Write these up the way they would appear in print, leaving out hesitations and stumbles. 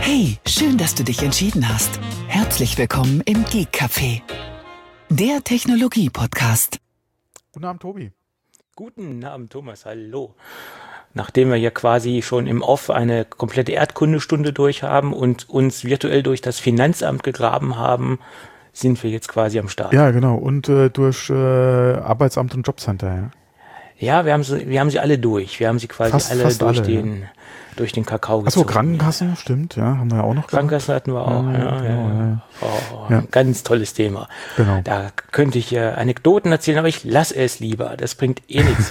Hey, schön, dass du dich entschieden hast. Herzlich willkommen im Geek Café, der Technologie-Podcast. Guten Abend, Tobi. Guten Abend, Thomas. Hallo. Nachdem wir ja quasi schon im Off eine komplette Erdkundestunde durch haben und uns virtuell durch das Finanzamt gegraben haben, sind wir jetzt quasi am Start. Ja, genau. Und durch Arbeitsamt und Jobcenter, ja. Ja, wir haben sie alle durch. Wir haben sie quasi Fast alle durch den Kakao gezogen. Achso, Krankenkassen, stimmt, ja, haben wir ja auch noch Krankenkassen hatten wir auch, ja. Ja. Ein ganz tolles Thema. Genau. Da könnte ich Anekdoten erzählen, aber ich lasse es lieber. Das bringt eh nichts.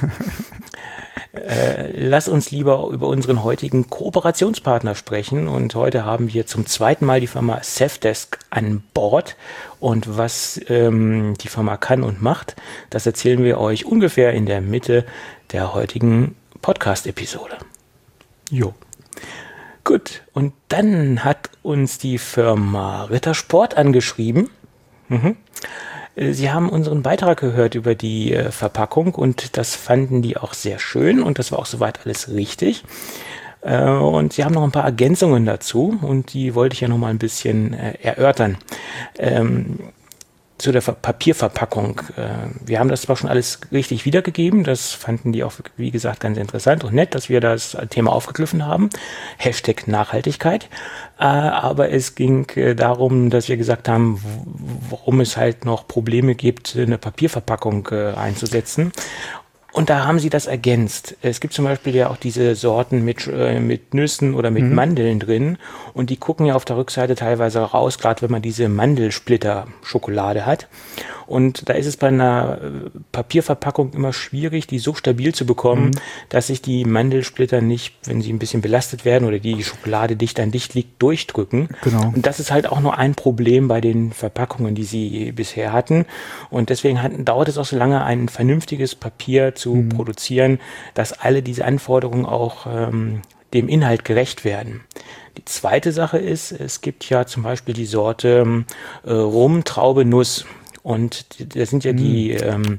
Lass uns lieber über unseren heutigen Kooperationspartner sprechen. Und heute haben wir zum zweiten Mal die Firma Safdesk an Bord. Und was die Firma kann und macht, das erzählen wir euch ungefähr in der Mitte der heutigen Podcast-Episode. Jo. Gut, und dann hat uns die Firma Rittersport angeschrieben. Sie haben unseren Beitrag gehört über die Verpackung und das fanden die auch sehr schön und das war auch soweit alles richtig. Und sie haben noch ein paar Ergänzungen dazu und die wollte ich ja noch mal ein bisschen erörtern. Zu der Papierverpackung. Wir haben das zwar schon alles richtig wiedergegeben, das fanden die auch, wie gesagt, ganz interessant und nett, dass wir das Thema aufgegriffen haben. Hashtag Nachhaltigkeit. Aber es ging darum, dass wir gesagt haben, warum es halt noch Probleme gibt, eine Papierverpackung einzusetzen. Und da haben sie das ergänzt. Es gibt zum Beispiel ja auch diese Sorten mit Nüssen oder mit Mandeln drin. Und die gucken ja auf der Rückseite teilweise raus, gerade wenn man diese Mandelsplitter-Schokolade hat. Und da ist es bei einer Papierverpackung immer schwierig, die so stabil zu bekommen, dass sich die Mandelsplitter nicht, wenn sie ein bisschen belastet werden oder die Schokolade dicht an dicht liegt, durchdrücken. Genau. Und das ist halt auch nur ein Problem bei den Verpackungen, die sie bisher hatten. Und deswegen dauert es auch so lange, ein vernünftiges Papier zu produzieren, dass alle diese Anforderungen auch dem Inhalt gerecht werden. Die zweite Sache ist, es gibt ja zum Beispiel die Sorte Rum, Traube, Nuss. Und da sind ja die,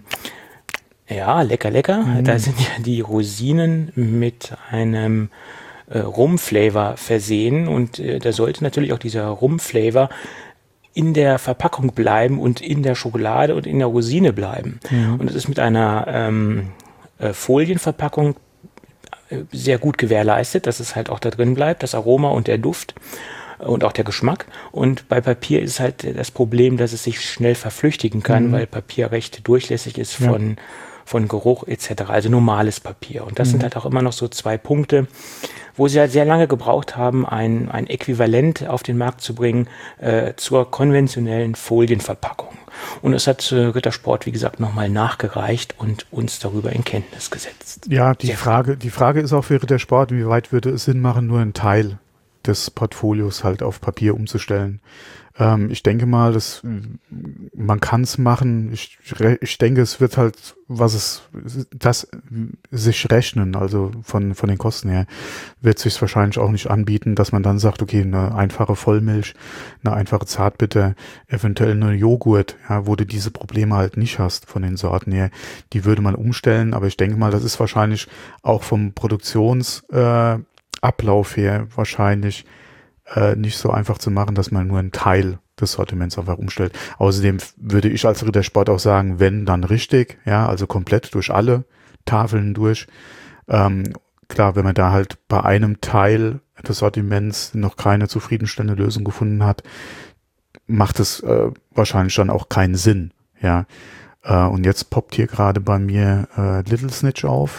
lecker. Da sind ja die Rosinen mit einem Rum-Flavor versehen. Und da sollte natürlich auch dieser Rum-Flavor in der Verpackung bleiben und in der Schokolade und in der Rosine bleiben. Und es ist mit einer Folienverpackung sehr gut gewährleistet, dass es halt auch da drin bleibt, das Aroma und der Duft und auch der Geschmack. Und bei Papier ist halt das Problem, dass es sich schnell verflüchtigen kann, weil Papier recht durchlässig ist von Geruch etc., also normales Papier. Und das sind halt auch immer noch so zwei Punkte, wo sie halt sehr lange gebraucht haben, ein Äquivalent auf den Markt zu bringen zur konventionellen Folienverpackung. Und es hat Rittersport, wie gesagt, nochmal nachgereicht und uns darüber in Kenntnis gesetzt. Ja, die Frage ist auch für Rittersport, wie weit würde es Sinn machen, nur einen Teil des Portfolios halt auf Papier umzustellen. Ich denke mal, man kann es machen. Ich denke, es wird halt, das sich rechnen, also von den Kosten her, wird sich wahrscheinlich auch nicht anbieten, dass man dann sagt, okay, eine einfache Vollmilch, eine einfache Zartbitter, eventuell eine Joghurt, ja, wo du diese Probleme halt nicht hast von den Sorten her, die würde man umstellen, aber ich denke mal, das ist wahrscheinlich auch vom Produktionsablauf her wahrscheinlich nicht so einfach zu machen, dass man nur einen Teil des Sortiments einfach umstellt. Außerdem würde ich als Rittersport auch sagen, wenn, dann richtig, ja, also komplett durch alle Tafeln durch. Klar, wenn man da halt bei einem Teil des Sortiments noch keine zufriedenstellende Lösung gefunden hat, macht es wahrscheinlich dann auch keinen Sinn, ja. Und jetzt poppt hier gerade bei mir Little Snitch auf.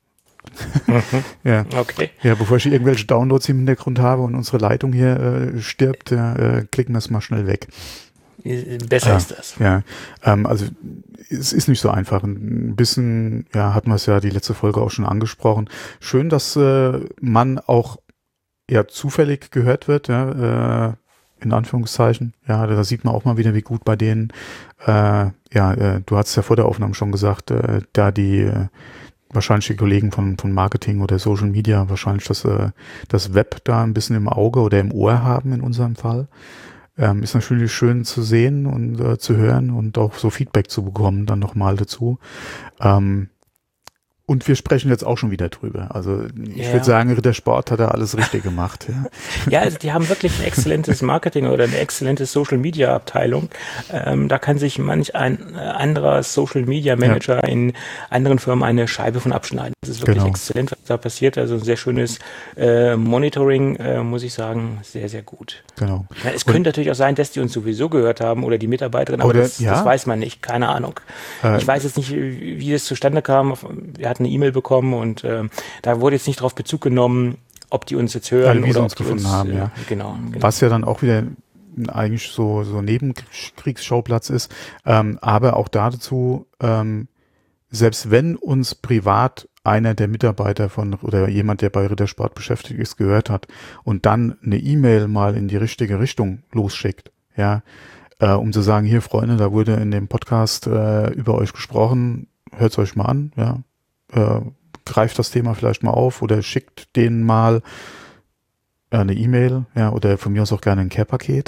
Ja. Okay. Ja, bevor ich irgendwelche Downloads im Hintergrund habe und unsere Leitung hier stirbt, klicken wir es mal schnell weg. Besser ist das. Ja, also es ist nicht so einfach. Ein bisschen, ja, hatten wir es ja die letzte Folge auch schon angesprochen. Schön, dass man auch ja zufällig gehört wird, ja, in Anführungszeichen. Ja, da sieht man auch mal wieder, wie gut bei denen, du hast ja vor der Aufnahme schon gesagt, da die wahrscheinlich die Kollegen von Marketing oder Social Media wahrscheinlich das Web da ein bisschen im Auge oder im Ohr haben in unserem Fall. Ist natürlich schön zu sehen und zu hören und auch so Feedback zu bekommen dann nochmal dazu. Und wir sprechen jetzt auch schon wieder drüber. Also ich würde sagen, Rittersport hat da alles richtig gemacht. Ja. Ja, also die haben wirklich ein exzellentes Marketing oder eine exzellente Social-Media-Abteilung. Da kann sich manch ein anderer Social-Media-Manager in anderen Firmen eine Scheibe von abschneiden. Das ist wirklich exzellent, was da passiert. Also ein sehr schönes Monitoring, muss ich sagen, sehr, sehr gut. Genau. Ja, es könnte natürlich auch sein, dass die uns sowieso gehört haben oder die Mitarbeiterin, aber das weiß man nicht, keine Ahnung. Ich weiß jetzt nicht, wie das zustande kam. Wir hatten eine E-Mail bekommen und da wurde jetzt nicht darauf Bezug genommen, ob die uns jetzt hören oder ob uns gefunden haben. Ja. Genau. Was ja dann auch wieder eigentlich so Nebenkriegsschauplatz ist. Aber auch dazu, selbst wenn uns privat einer der Mitarbeiter oder jemand, der bei Rittersport beschäftigt ist, gehört hat und dann eine E-Mail mal in die richtige Richtung losschickt, ja, um zu sagen, hier Freunde, da wurde in dem Podcast über euch gesprochen, hört's euch mal an, ja, greift das Thema vielleicht mal auf oder schickt denen mal eine E-Mail, ja, oder von mir aus auch gerne ein Care-Paket.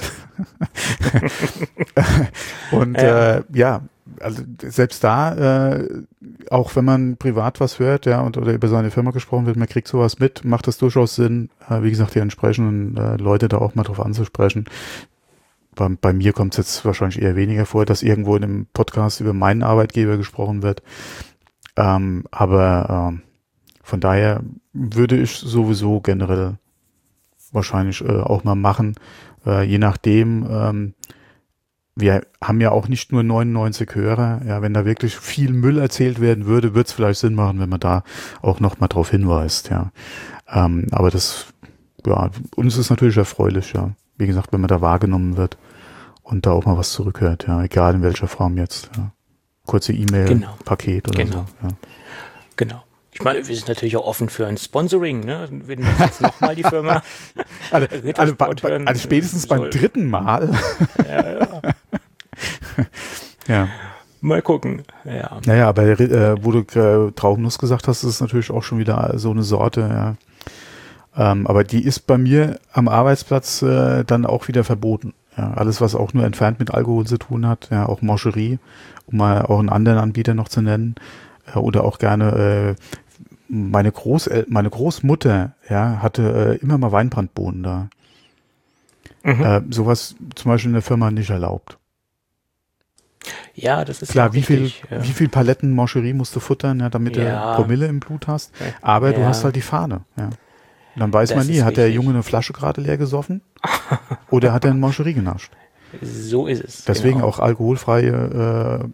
Und also selbst da, auch wenn man privat was hört, ja, oder über seine Firma gesprochen wird, man kriegt sowas mit, macht das durchaus Sinn, wie gesagt, die entsprechenden Leute da auch mal drauf anzusprechen. Bei mir kommt es jetzt wahrscheinlich eher weniger vor, dass irgendwo in einem Podcast über meinen Arbeitgeber gesprochen wird. Aber von daher würde ich sowieso generell wahrscheinlich auch mal machen, je nachdem. Wir haben ja auch nicht nur 99 Hörer. Ja, wenn da wirklich viel Müll erzählt werden würde, würde es vielleicht Sinn machen, wenn man da auch noch mal drauf hinweist. Ja, aber das, ja, uns ist natürlich erfreulich. Ja, wie gesagt, wenn man da wahrgenommen wird und da auch mal was zurückhört. Ja, egal in welcher Form jetzt. Ja. Kurze E-Mail, Paket oder so. Ja. Genau. Ich meine, wir sind natürlich auch offen für ein Sponsoring, ne? Wenn wir jetzt nochmal die Firma also spätestens beim dritten Mal. Ja. Ja. Mal gucken. Ja. Naja, aber wo du Traubennuss gesagt hast, ist natürlich auch schon wieder so eine Sorte, ja. Aber die ist bei mir am Arbeitsplatz dann auch wieder verboten. Ja, alles, was auch nur entfernt mit Alkohol zu tun hat, ja, auch Mancherie, um mal auch einen anderen Anbieter noch zu nennen, oder auch gerne meine Großmutter, ja, hatte immer mal Weinbrandbohnen da. Sowas zum Beispiel in der Firma nicht erlaubt. Ja, das ist klar. Wie viel Paletten Mancherie musst du futtern, ja, damit du Promille im Blut hast? Aber du hast halt die Fahne. Ja. Und dann weiß man nie, hat der Junge eine Flasche gerade leer gesoffen oder hat er eine Mancherie genascht? So ist es. Deswegen auch alkoholfreie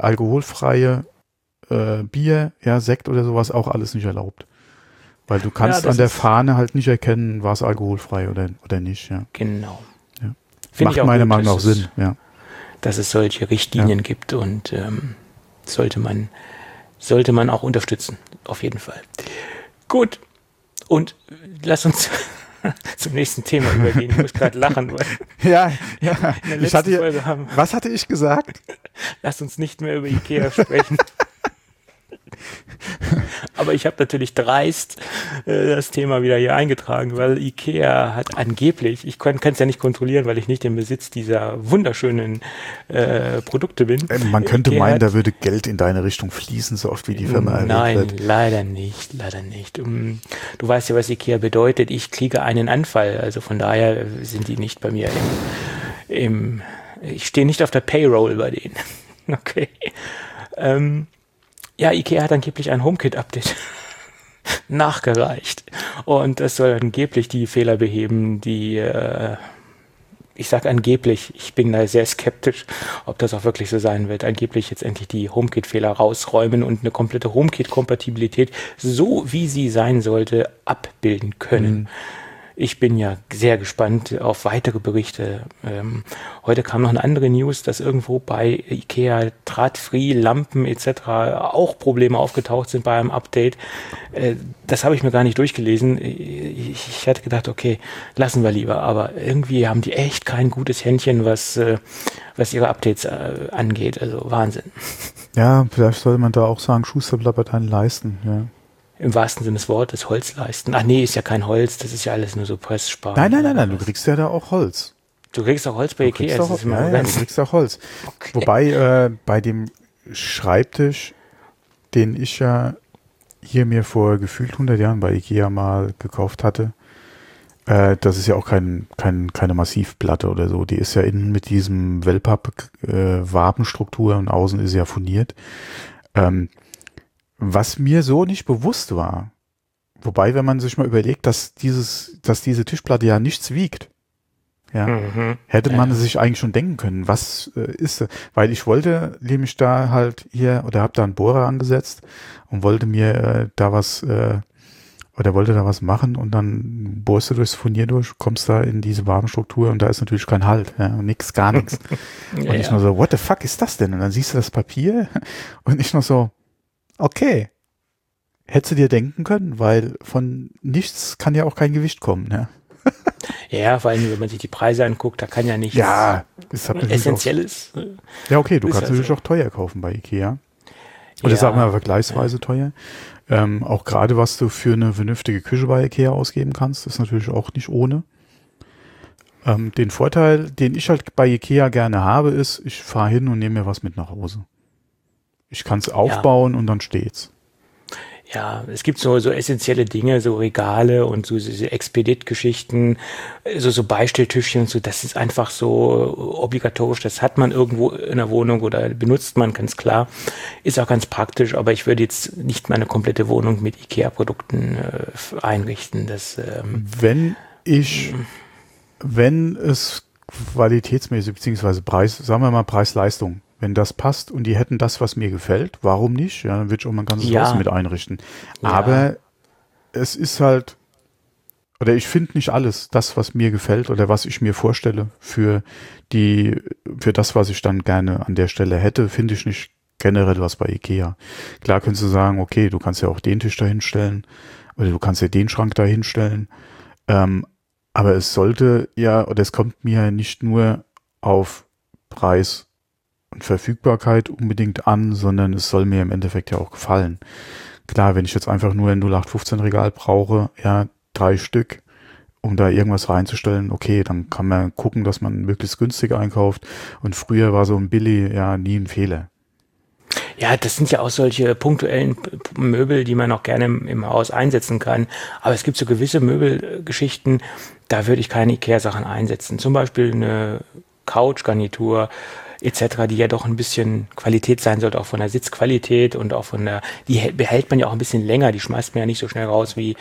Bier, ja, Sekt oder sowas auch alles nicht erlaubt. Weil du kannst an der Fahne halt nicht erkennen, war es alkoholfrei oder nicht. Ja. Genau. Ja. Macht meiner Meinung nach Sinn, ja. Dass es solche Richtlinien gibt und sollte man auch unterstützen, auf jeden Fall. Gut, und lass uns zum nächsten Thema übergehen. Ich muss gerade lachen. Weil was hatte ich gesagt? Lass uns nicht mehr über Ikea sprechen. Aber ich habe natürlich dreist das Thema wieder hier eingetragen, weil Ikea hat angeblich, ich kann es ja nicht kontrollieren, weil ich nicht im Besitz dieser wunderschönen Produkte bin. Man könnte meinen, da würde Geld in deine Richtung fließen, so oft wie die Firma erwähnt wird. Nein, leider nicht. Du weißt ja, was Ikea bedeutet. Ich kriege einen Anfall, also von daher sind die nicht bei mir ich stehe nicht auf der Payroll bei denen. Okay. Ja, Ikea hat angeblich ein HomeKit-Update nachgereicht. Und das soll angeblich die Fehler beheben, die, ich sage angeblich, ich bin da sehr skeptisch, ob das auch wirklich so sein wird, angeblich jetzt endlich die HomeKit-Fehler rausräumen und eine komplette HomeKit-Kompatibilität, so wie sie sein sollte, abbilden können. Ich bin ja sehr gespannt auf weitere Berichte. Heute kam noch eine andere News, dass irgendwo bei Ikea Drahtfree, Lampen etc. auch Probleme aufgetaucht sind bei einem Update. Das habe ich mir gar nicht durchgelesen. Ich hatte gedacht, okay, lassen wir lieber. Aber irgendwie haben die echt kein gutes Händchen, was ihre Updates angeht. Also Wahnsinn. Ja, vielleicht sollte man da auch sagen, Schuster bleibt bei deinen Leisten, ja. Im wahrsten Sinne des Wortes, Holzleisten. Ach nee, ist ja kein Holz, das ist ja alles nur so Pressspan. Nein, du kriegst ja da auch Holz. Du kriegst auch Holz bei Ikea? Du kriegst auch Holz. Okay. Wobei bei dem Schreibtisch, den ich ja hier mir vor gefühlt 100 Jahren bei Ikea mal gekauft hatte, das ist ja auch keine Massivplatte oder so. Die ist ja innen mit diesem Wellpapp-Wabenstruktur und außen ist ja furniert. Was mir so nicht bewusst war, wobei, wenn man sich mal überlegt, dass diese Tischplatte ja nichts wiegt, ja, hätte man sich eigentlich schon denken können, was ist, weil ich wollte nämlich da halt hier, oder habe da einen Bohrer angesetzt und wollte mir wollte da was machen und dann bohrst du durchs Furnier durch, kommst da in diese Wabenstruktur und da ist natürlich kein Halt, ja, und gar nichts. Und ich nur so, what the fuck ist das denn? Und dann siehst du das Papier und ich noch so, okay, hättest du dir denken können, weil von nichts kann ja auch kein Gewicht kommen, ja. Ja, vor allem, wenn man sich die Preise anguckt, da kann ja nichts Essentielles. Ja, okay, du kannst natürlich auch teuer kaufen bei Ikea. Oder sagen wir mal vergleichsweise teuer. Auch gerade, was du für eine vernünftige Küche bei Ikea ausgeben kannst, ist natürlich auch nicht ohne. Den Vorteil, den ich halt bei Ikea gerne habe, ist, ich fahre hin und nehme mir was mit nach Hause. Ich kann es aufbauen und dann steht's. Ja, es gibt so essentielle Dinge, so Regale und so diese Expedit-Geschichten, so Beistelltischchen und so, das ist einfach so obligatorisch, das hat man irgendwo in der Wohnung oder benutzt man, ganz klar. Ist auch ganz praktisch, aber ich würde jetzt nicht meine komplette Wohnung mit IKEA-Produkten einrichten. Wenn es qualitätsmäßig, beziehungsweise sagen wir mal Preis-Leistung, wenn das passt und die hätten das, was mir gefällt, warum nicht? Ja, dann würde ich auch mein ganzes Haus mit einrichten. Ja. Aber es ist halt, oder ich finde nicht alles, das, was mir gefällt oder was ich mir vorstelle für das, was ich dann gerne an der Stelle hätte, finde ich nicht generell was bei Ikea. Klar könntest du sagen, okay, du kannst ja auch den Tisch da hinstellen oder du kannst ja den Schrank da hinstellen. Aber es sollte ja, oder es kommt mir nicht nur auf Preis und Verfügbarkeit unbedingt an, sondern es soll mir im Endeffekt ja auch gefallen. Klar, wenn ich jetzt einfach nur ein 0815 Regal brauche, ja, 3 Stück, um da irgendwas reinzustellen, okay, dann kann man gucken, dass man möglichst günstig einkauft und früher war so ein Billy ja nie ein Fehler. Ja, das sind ja auch solche punktuellen Möbel, die man auch gerne im Haus einsetzen kann. Aber es gibt so gewisse Möbelgeschichten, da würde ich keine Ikea-Sachen einsetzen. Zum Beispiel eine Couch-Garnitur etc., die ja doch ein bisschen Qualität sein sollte, auch von der Sitzqualität und auch die behält man ja auch ein bisschen länger, die schmeißt man ja nicht so schnell raus wie...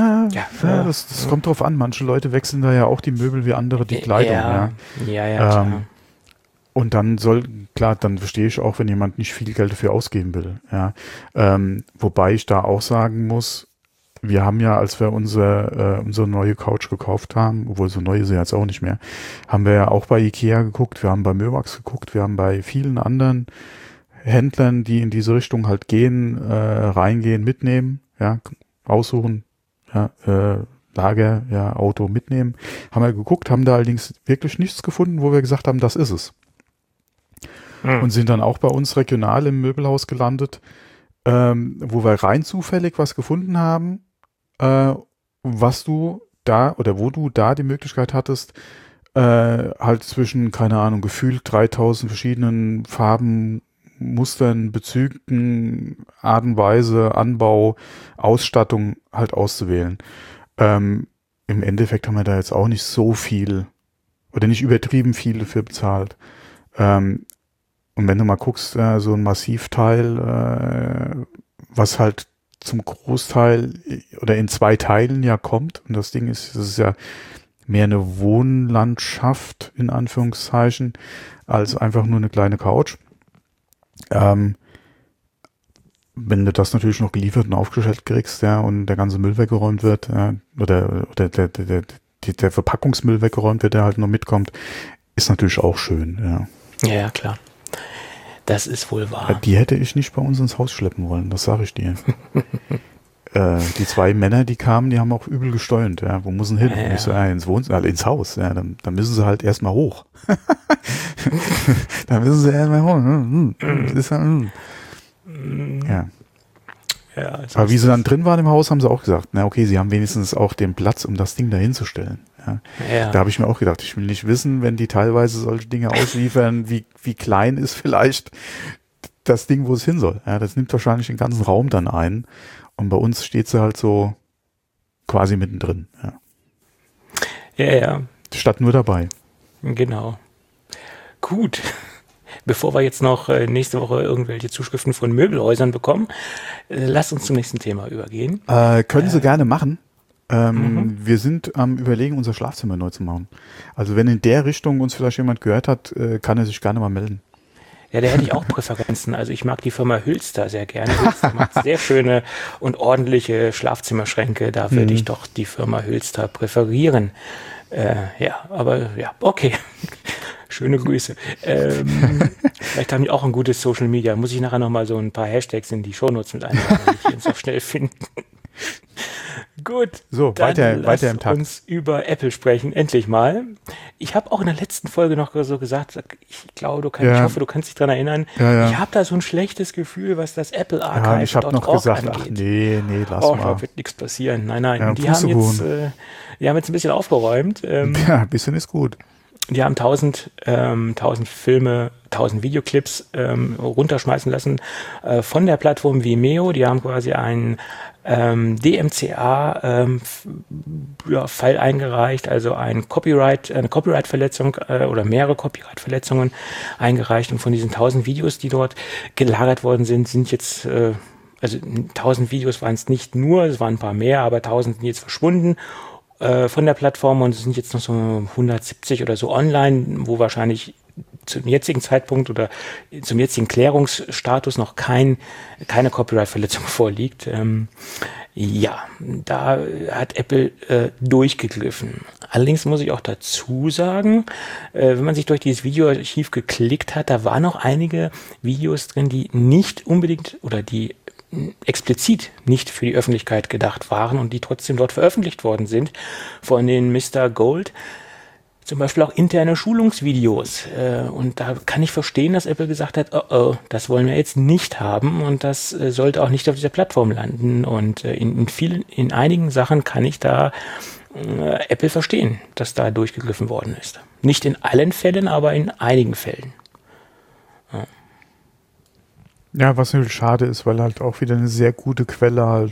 Das kommt drauf an, manche Leute wechseln da ja auch die Möbel wie andere die Kleidung. Ja, klar. Und dann dann verstehe ich auch, wenn jemand nicht viel Geld dafür ausgeben will. Ja. Wobei ich da auch sagen muss, wir haben ja, als wir unsere neue Couch gekauft haben, obwohl so neu ist sie jetzt auch nicht mehr, haben wir ja auch bei Ikea geguckt, wir haben bei Möwax geguckt, wir haben bei vielen anderen Händlern, die in diese Richtung halt gehen, reingehen, mitnehmen, ja, aussuchen, ja, Lager, ja, Auto mitnehmen, haben wir geguckt, haben da allerdings wirklich nichts gefunden, wo wir gesagt haben, das ist es. Und sind dann auch bei uns regional im Möbelhaus gelandet, wo wir rein zufällig was gefunden haben, was du da oder wo du da die Möglichkeit hattest, halt zwischen, keine Ahnung, gefühlt 3000 verschiedenen Farben, Mustern, Bezügen, Art und Weise, Anbau, Ausstattung halt auszuwählen. Im Endeffekt haben wir da jetzt auch nicht so viel oder nicht übertrieben viel dafür bezahlt. Und wenn du mal guckst, so ein Massivteil, was halt zum Großteil oder in 2 Teilen ja kommt, und das ist ja mehr eine Wohnlandschaft, in Anführungszeichen, als einfach nur eine kleine Couch. Wenn du das natürlich noch geliefert und aufgestellt kriegst, ja, und der ganze Müll weggeräumt wird, oder der Verpackungsmüll weggeräumt wird, der halt noch mitkommt, ist natürlich auch schön, ja. Ja, klar. Das ist wohl wahr. Die hätte ich nicht bei uns ins Haus schleppen wollen, das sage ich dir. Die 2 Männer, die kamen, die haben auch übel gesteuert. Ja, wo müssen hin? Ja. Ich so, ins Wohnzimmer, ins Haus. Ja, dann müssen sie halt erstmal hoch. Dann müssen sie erstmal hoch. Ja. Ja, aber wie sie dann drin waren im Haus, haben sie auch gesagt, na okay, sie haben wenigstens auch den Platz, um das Ding da hinzustellen. Ja. Ja. Da habe ich mir auch gedacht, ich will nicht wissen, wenn die teilweise solche Dinge ausliefern, wie klein ist vielleicht das Ding, wo es hin soll. Ja, das nimmt wahrscheinlich den ganzen Raum dann ein. Und bei uns steht sie halt so quasi mittendrin. Ja. Statt nur dabei. Genau. Gut. Bevor wir jetzt noch nächste Woche irgendwelche Zuschriften von Möbelhäusern bekommen, lasst uns zum nächsten Thema übergehen. Können Sie gerne machen. Wir sind am Überlegen, unser Schlafzimmer neu zu machen. Also wenn in der Richtung uns vielleicht jemand gehört hat, kann er sich gerne mal melden. Ja, da hätte ich auch Präferenzen. Also ich mag die Firma Hülster sehr gerne. Hülster macht sehr schöne und ordentliche Schlafzimmerschränke. Da würde ich doch die Firma Hülster präferieren. Okay. Schöne Grüße. Vielleicht haben die auch ein gutes Social Media. Muss ich nachher nochmal so ein paar Hashtags in die Shownotes mit einbauen, damit die uns auch schnell finden. Gut, so, weiter im Tag. Lass uns über Apple sprechen, endlich mal. Ich habe auch in der letzten Folge noch so gesagt, ich hoffe, du kannst dich daran erinnern, ich habe da so ein schlechtes Gefühl, was das Apple Archive angeht. Ich habe noch gesagt, angeht. Nee, lass mal. Da wird nichts passieren. Nein. Ja, die haben jetzt ein bisschen aufgeräumt. Ein bisschen ist gut. Die haben 1000 Filme, 1000 Videoclips runterschmeißen lassen von der Plattform Vimeo. Die haben quasi einen DMCA-Fall eingereicht, also eine Copyright-Verletzung oder mehrere Copyright-Verletzungen eingereicht. Und von diesen 1000 Videos, die dort gelagert worden sind jetzt, also 1000 Videos waren es nicht nur, es waren ein paar mehr, aber 1000 sind jetzt verschwunden von der Plattform und es sind jetzt noch so 170 oder so online, wo wahrscheinlich zum jetzigen Zeitpunkt oder zum jetzigen Klärungsstatus noch keine Copyright-Verletzung vorliegt. Da hat Apple durchgegriffen. Allerdings muss ich auch dazu sagen, wenn man sich durch dieses Videoarchiv geklickt hat, da waren noch einige Videos drin, die nicht unbedingt oder die explizit nicht für die Öffentlichkeit gedacht waren und die trotzdem dort veröffentlicht worden sind von den Mr. Gold. Zum Beispiel auch interne Schulungsvideos. Und da kann ich verstehen, dass Apple gesagt hat, das wollen wir jetzt nicht haben und das sollte auch nicht auf dieser Plattform landen. Und in einigen Sachen kann ich da Apple verstehen, dass da durchgegriffen worden ist. Nicht in allen Fällen, aber in einigen Fällen. Ja, was natürlich schade ist, weil halt auch wieder eine sehr gute Quelle halt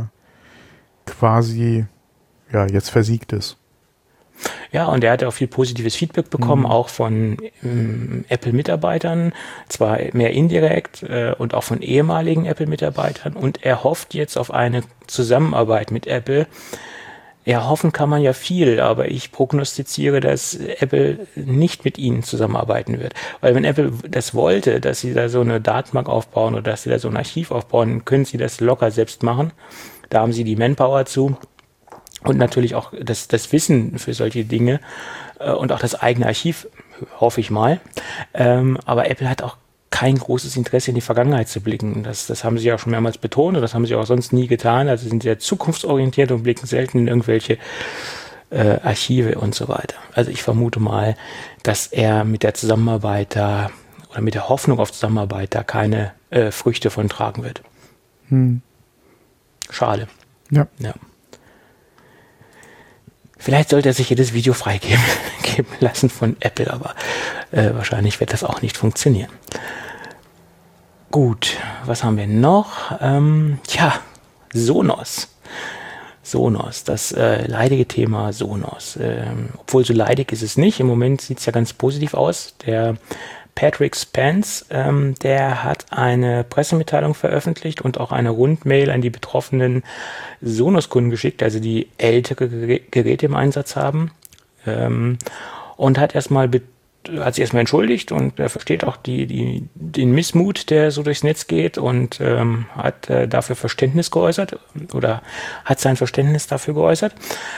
quasi jetzt versiegt ist. Ja, und er hat auch viel positives Feedback bekommen, auch von Apple-Mitarbeitern, zwar mehr indirekt und auch von ehemaligen Apple-Mitarbeitern. Und er hofft jetzt auf eine Zusammenarbeit mit Apple. Ja, hoffen kann man ja viel, aber ich prognostiziere, dass Apple nicht mit ihnen zusammenarbeiten wird. Weil wenn Apple das wollte, dass sie da so eine Datenbank aufbauen oder dass sie da so ein Archiv aufbauen, können sie das locker selbst machen. Da haben sie die Manpower zu. Und natürlich auch das Wissen für solche Dinge und auch das eigene Archiv, hoffe ich mal. Aber Apple hat auch kein großes Interesse in die Vergangenheit zu blicken. Das haben sie ja schon mehrmals betont und das haben sie auch sonst nie getan. Also sie sind sehr zukunftsorientiert und blicken selten in irgendwelche Archive und so weiter. Also ich vermute mal, dass er mit der Zusammenarbeit da oder mit der Hoffnung auf Zusammenarbeit da keine Früchte von tragen wird. Schade. Ja. Vielleicht sollte er sich jedes Video freigeben lassen von Apple, aber wahrscheinlich wird das auch nicht funktionieren. Gut, was haben wir noch? Sonos. Sonos, das leidige Thema Sonos. Obwohl so leidig ist es nicht. Im Moment sieht es ja ganz positiv aus. Der Patrick Spence, der hat eine Pressemitteilung veröffentlicht und auch eine Rundmail an die betroffenen Sonos-Kunden geschickt, also die ältere Geräte im Einsatz haben, und hat sich erstmal entschuldigt und er versteht auch den Missmut, der so durchs Netz geht und hat dafür Verständnis geäußert oder hat sein Verständnis dafür geäußert.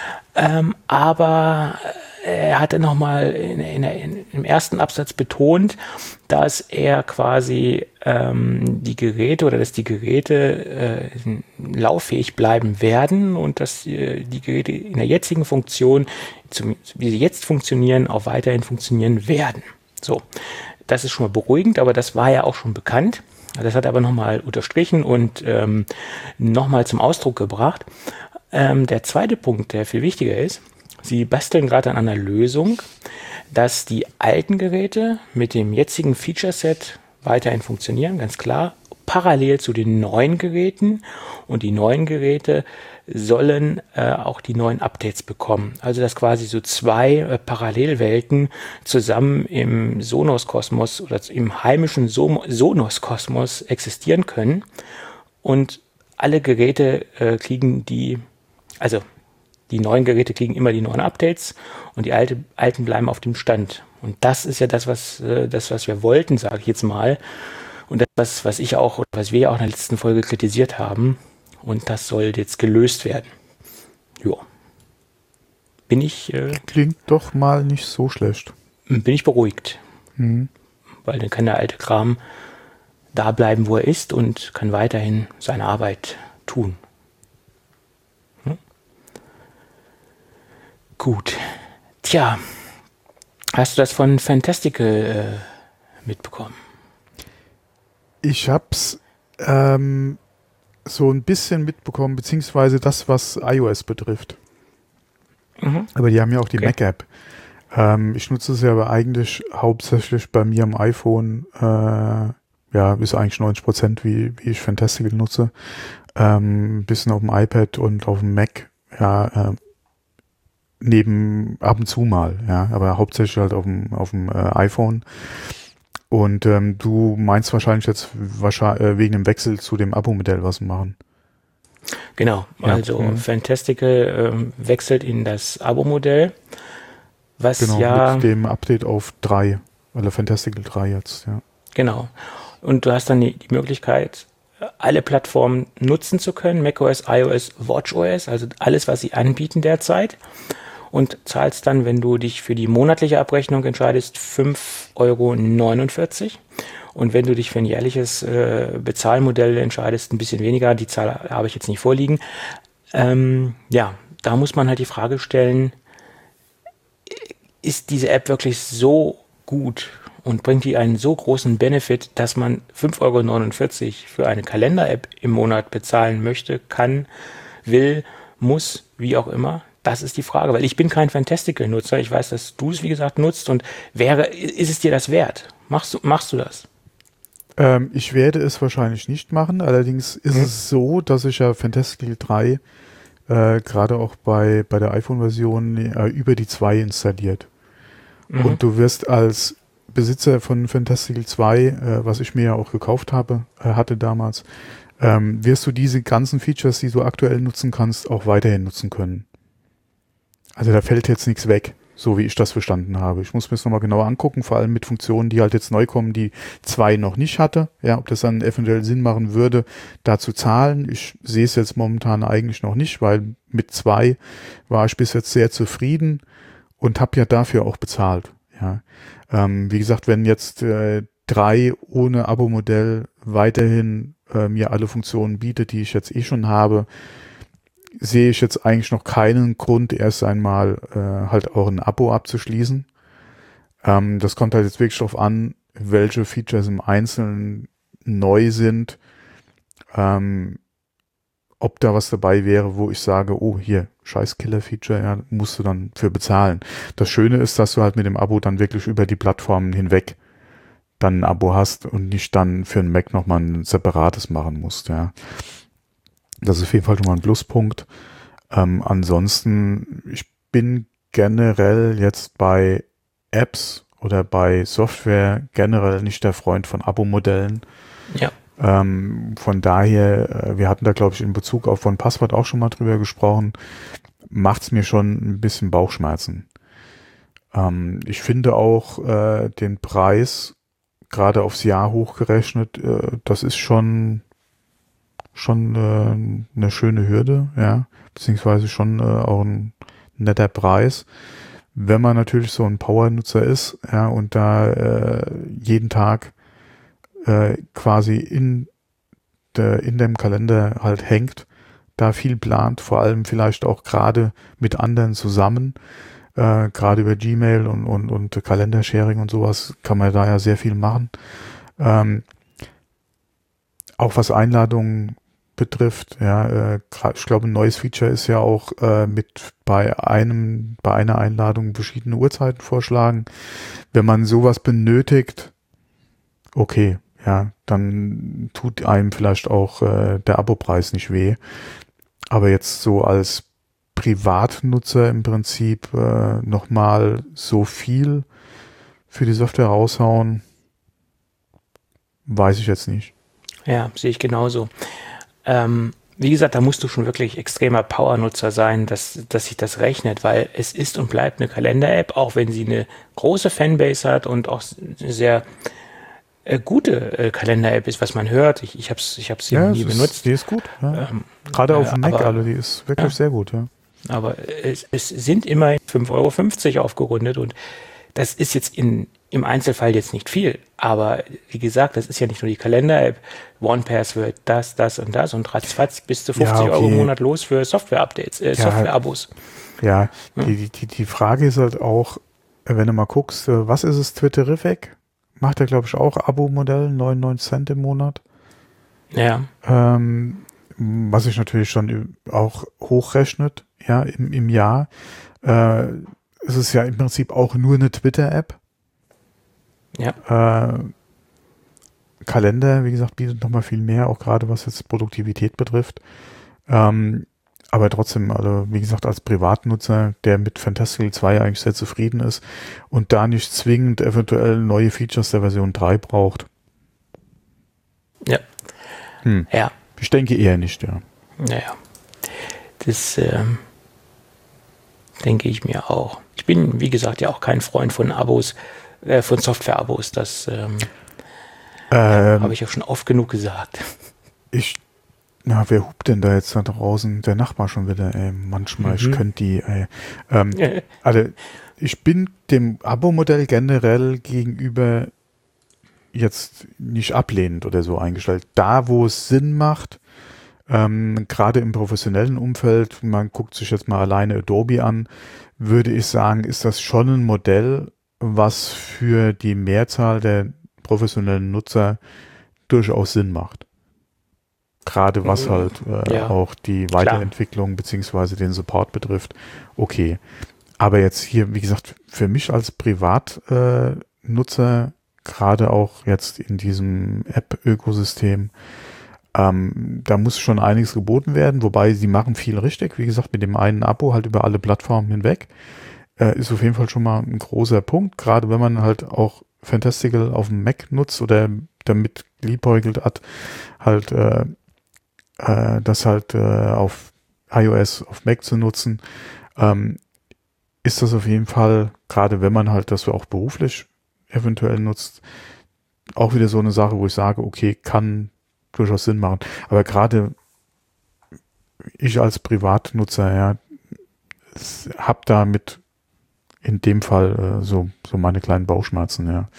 Aber er hatte nochmal im ersten Absatz betont, dass er quasi die Geräte lauffähig bleiben werden und dass die Geräte in der jetzigen Funktion, wie sie jetzt funktionieren, auch weiterhin funktionieren werden. So, das ist schon mal beruhigend, aber das war ja auch schon bekannt. Das hat er aber nochmal unterstrichen und nochmal zum Ausdruck gebracht. Der zweite Punkt, der viel wichtiger ist, sie basteln gerade an einer Lösung, dass die alten Geräte mit dem jetzigen Feature-Set weiterhin funktionieren, ganz klar, parallel zu den neuen Geräten. Und die neuen Geräte sollen auch die neuen Updates bekommen. Also dass quasi so zwei Parallelwelten zusammen im Sonos-Kosmos oder im heimischen Sonos-Kosmos existieren können. Und alle Geräte kriegen die neuen Geräte kriegen immer die neuen Updates und die alten bleiben auf dem Stand. Und das ist ja das, was wir wollten, sage ich jetzt mal. Und das, was wir auch in der letzten Folge kritisiert haben. Und das soll jetzt gelöst werden. Ja. Klingt doch mal nicht so schlecht. Bin ich beruhigt. Mhm. Weil dann kann der alte Kram da bleiben, wo er ist und kann weiterhin seine Arbeit tun. Gut. Tja, hast du das von Fantastical mitbekommen? Ich hab's so ein bisschen mitbekommen, beziehungsweise das, was iOS betrifft. Mhm. Aber die haben ja auch die Mac-App. Ich nutze es ja aber eigentlich hauptsächlich bei mir am iPhone, ist eigentlich 90%, wie ich Fantastical nutze. Ein bisschen auf dem iPad und auf dem Mac, neben ab und zu mal, ja, aber hauptsächlich halt auf dem iPhone. Und du meinst wahrscheinlich jetzt wegen dem Wechsel zu dem Abo-Modell was machen. Genau, also Fantastical wechselt in das Abo-Modell, was mit dem Update auf 3, oder Fantastical 3 jetzt, ja. Genau. Und du hast dann die Möglichkeit, alle Plattformen nutzen zu können, macOS, iOS, watchOS, also alles, was sie anbieten derzeit. Und zahlst dann, wenn du dich für die monatliche Abrechnung entscheidest, 5,49 €. Und wenn du dich für ein jährliches Bezahlmodell entscheidest, ein bisschen weniger, die Zahl habe ich jetzt nicht vorliegen. Da muss man halt die Frage stellen, ist diese App wirklich so gut und bringt die einen so großen Benefit, dass man 5,49 € für eine Kalender-App im Monat bezahlen möchte, kann, will, muss, wie auch immer? Das ist die Frage, weil ich bin kein Fantastical-Nutzer. Ich weiß, dass du es, wie gesagt, nutzt und ist es dir das wert? Machst du das? Ich werde es wahrscheinlich nicht machen. Allerdings ist es so, dass ich ja Fantastical 3 gerade auch bei der iPhone-Version über die 2 installiert. Und du wirst als Besitzer von Fantastical 2, was ich mir ja auch gekauft hatte damals, wirst du diese ganzen Features, die du aktuell nutzen kannst, auch weiterhin nutzen können. Also da fällt jetzt nichts weg, so wie ich das verstanden habe. Ich muss mir das nochmal genauer angucken, vor allem mit Funktionen, die halt jetzt neu kommen, die 2 noch nicht hatte. Ja, ob das dann eventuell Sinn machen würde, da zu zahlen. Ich sehe es jetzt momentan eigentlich noch nicht, weil mit 2 war ich bis jetzt sehr zufrieden und habe ja dafür auch bezahlt. Ja, wie gesagt, wenn jetzt 3 ohne Abo-Modell weiterhin mir alle Funktionen bietet, die ich jetzt schon habe, sehe ich jetzt eigentlich noch keinen Grund, erst einmal halt auch ein Abo abzuschließen. Das kommt halt jetzt wirklich darauf an, welche Features im Einzelnen neu sind, ob da was dabei wäre, wo ich sage, oh hier, scheiß Killer-Feature, ja, musst du dann für bezahlen. Das Schöne ist, dass du halt mit dem Abo dann wirklich über die Plattformen hinweg dann ein Abo hast und nicht dann für einen Mac nochmal ein separates machen musst, ja. Das ist auf jeden Fall schon mal ein Pluspunkt. Ansonsten, ich bin generell jetzt bei Apps oder bei Software generell nicht der Freund von Abo-Modellen. Ja. Von daher, wir hatten da, glaube ich, in Bezug auf OnePassword auch schon mal drüber gesprochen, macht es mir schon ein bisschen Bauchschmerzen. Ich finde auch den Preis gerade aufs Jahr hochgerechnet, das ist schon eine schöne Hürde, ja, beziehungsweise schon auch ein netter Preis. Wenn man natürlich so ein Power-Nutzer ist, ja, und da jeden Tag quasi in dem Kalender halt hängt, da viel plant, vor allem vielleicht auch gerade mit anderen zusammen, gerade über Gmail und Kalendersharing und sowas kann man da ja sehr viel machen. Auch was Einladungen betrifft, ja, ich glaube, ein neues Feature ist ja auch mit bei einer Einladung verschiedene Uhrzeiten vorschlagen. Wenn man sowas benötigt, okay, ja, dann tut einem vielleicht auch der Abopreis nicht weh. Aber jetzt so als Privatnutzer im Prinzip nochmal so viel für die Software raushauen, weiß ich jetzt nicht. Ja, sehe ich genauso. Wie gesagt, da musst du schon wirklich extremer Power-Nutzer sein, dass sich das rechnet, weil es ist und bleibt eine Kalender-App, auch wenn sie eine große Fanbase hat und auch eine sehr gute Kalender-App ist, was man hört. Ich habe sie noch nie benutzt. Die ist gut. Ja. Gerade auf dem Mac, die ist wirklich sehr gut. Ja. Aber es sind immerhin 5,50 € aufgerundet und das ist jetzt im Einzelfall jetzt nicht viel, aber wie gesagt, das ist ja nicht nur die Kalender-App. OnePass wird das und das und ratzfatz bis zu 50 € im Monat los für Software-Updates, Software-Abos. Ja, die Frage ist halt auch, wenn du mal guckst, was ist es, Twitterific? Macht er, glaube ich, auch Abo-Modell, 99 Cent im Monat. Ja. Was sich natürlich schon auch hochrechnet, ja, im Jahr. Es ist ja im Prinzip auch nur eine Twitter-App. Ja. Kalender, wie gesagt, bietet nochmal viel mehr, auch gerade was jetzt Produktivität betrifft. Aber trotzdem, also wie gesagt, als Privatnutzer, der mit Fantastical 2 eigentlich sehr zufrieden ist und da nicht zwingend eventuell neue Features der Version 3 braucht. Ja. Ja. Ich denke eher nicht, ja. Naja. Das denke ich mir auch. Ich bin, wie gesagt, ja auch kein Freund von Abos, von Software-Abos. Das habe ich ja schon oft genug gesagt. Wer hupt denn da jetzt da draußen? Der Nachbar schon wieder, ey. Manchmal, ich könnte die, also, ich bin dem Abo-Modell generell gegenüber jetzt nicht ablehnend oder so eingestellt. Da, wo es Sinn macht, gerade im professionellen Umfeld, man guckt sich jetzt mal alleine Adobe an, würde ich sagen, ist das schon ein Modell, was für die Mehrzahl der professionellen Nutzer durchaus Sinn macht. Gerade was halt auch die Weiterentwicklung beziehungsweise den Support betrifft. Okay. Aber jetzt hier, wie gesagt, für mich als Privatnutzer, gerade auch jetzt in diesem App-Ökosystem, da muss schon einiges geboten werden, wobei sie machen viel richtig. Wie gesagt, mit dem einen Abo halt über alle Plattformen hinweg. Ist auf jeden Fall schon mal ein großer Punkt, gerade wenn man halt auch Fantastical auf dem Mac nutzt oder damit liebäugelt hat, halt das halt auf iOS, auf Mac zu nutzen, ist das auf jeden Fall, gerade wenn man halt das so auch beruflich eventuell nutzt, auch wieder so eine Sache, wo ich sage, okay, kann durchaus Sinn machen. Aber gerade ich als Privatnutzer, ja, habe damit in dem Fall so meine kleinen Bauchschmerzen, ja.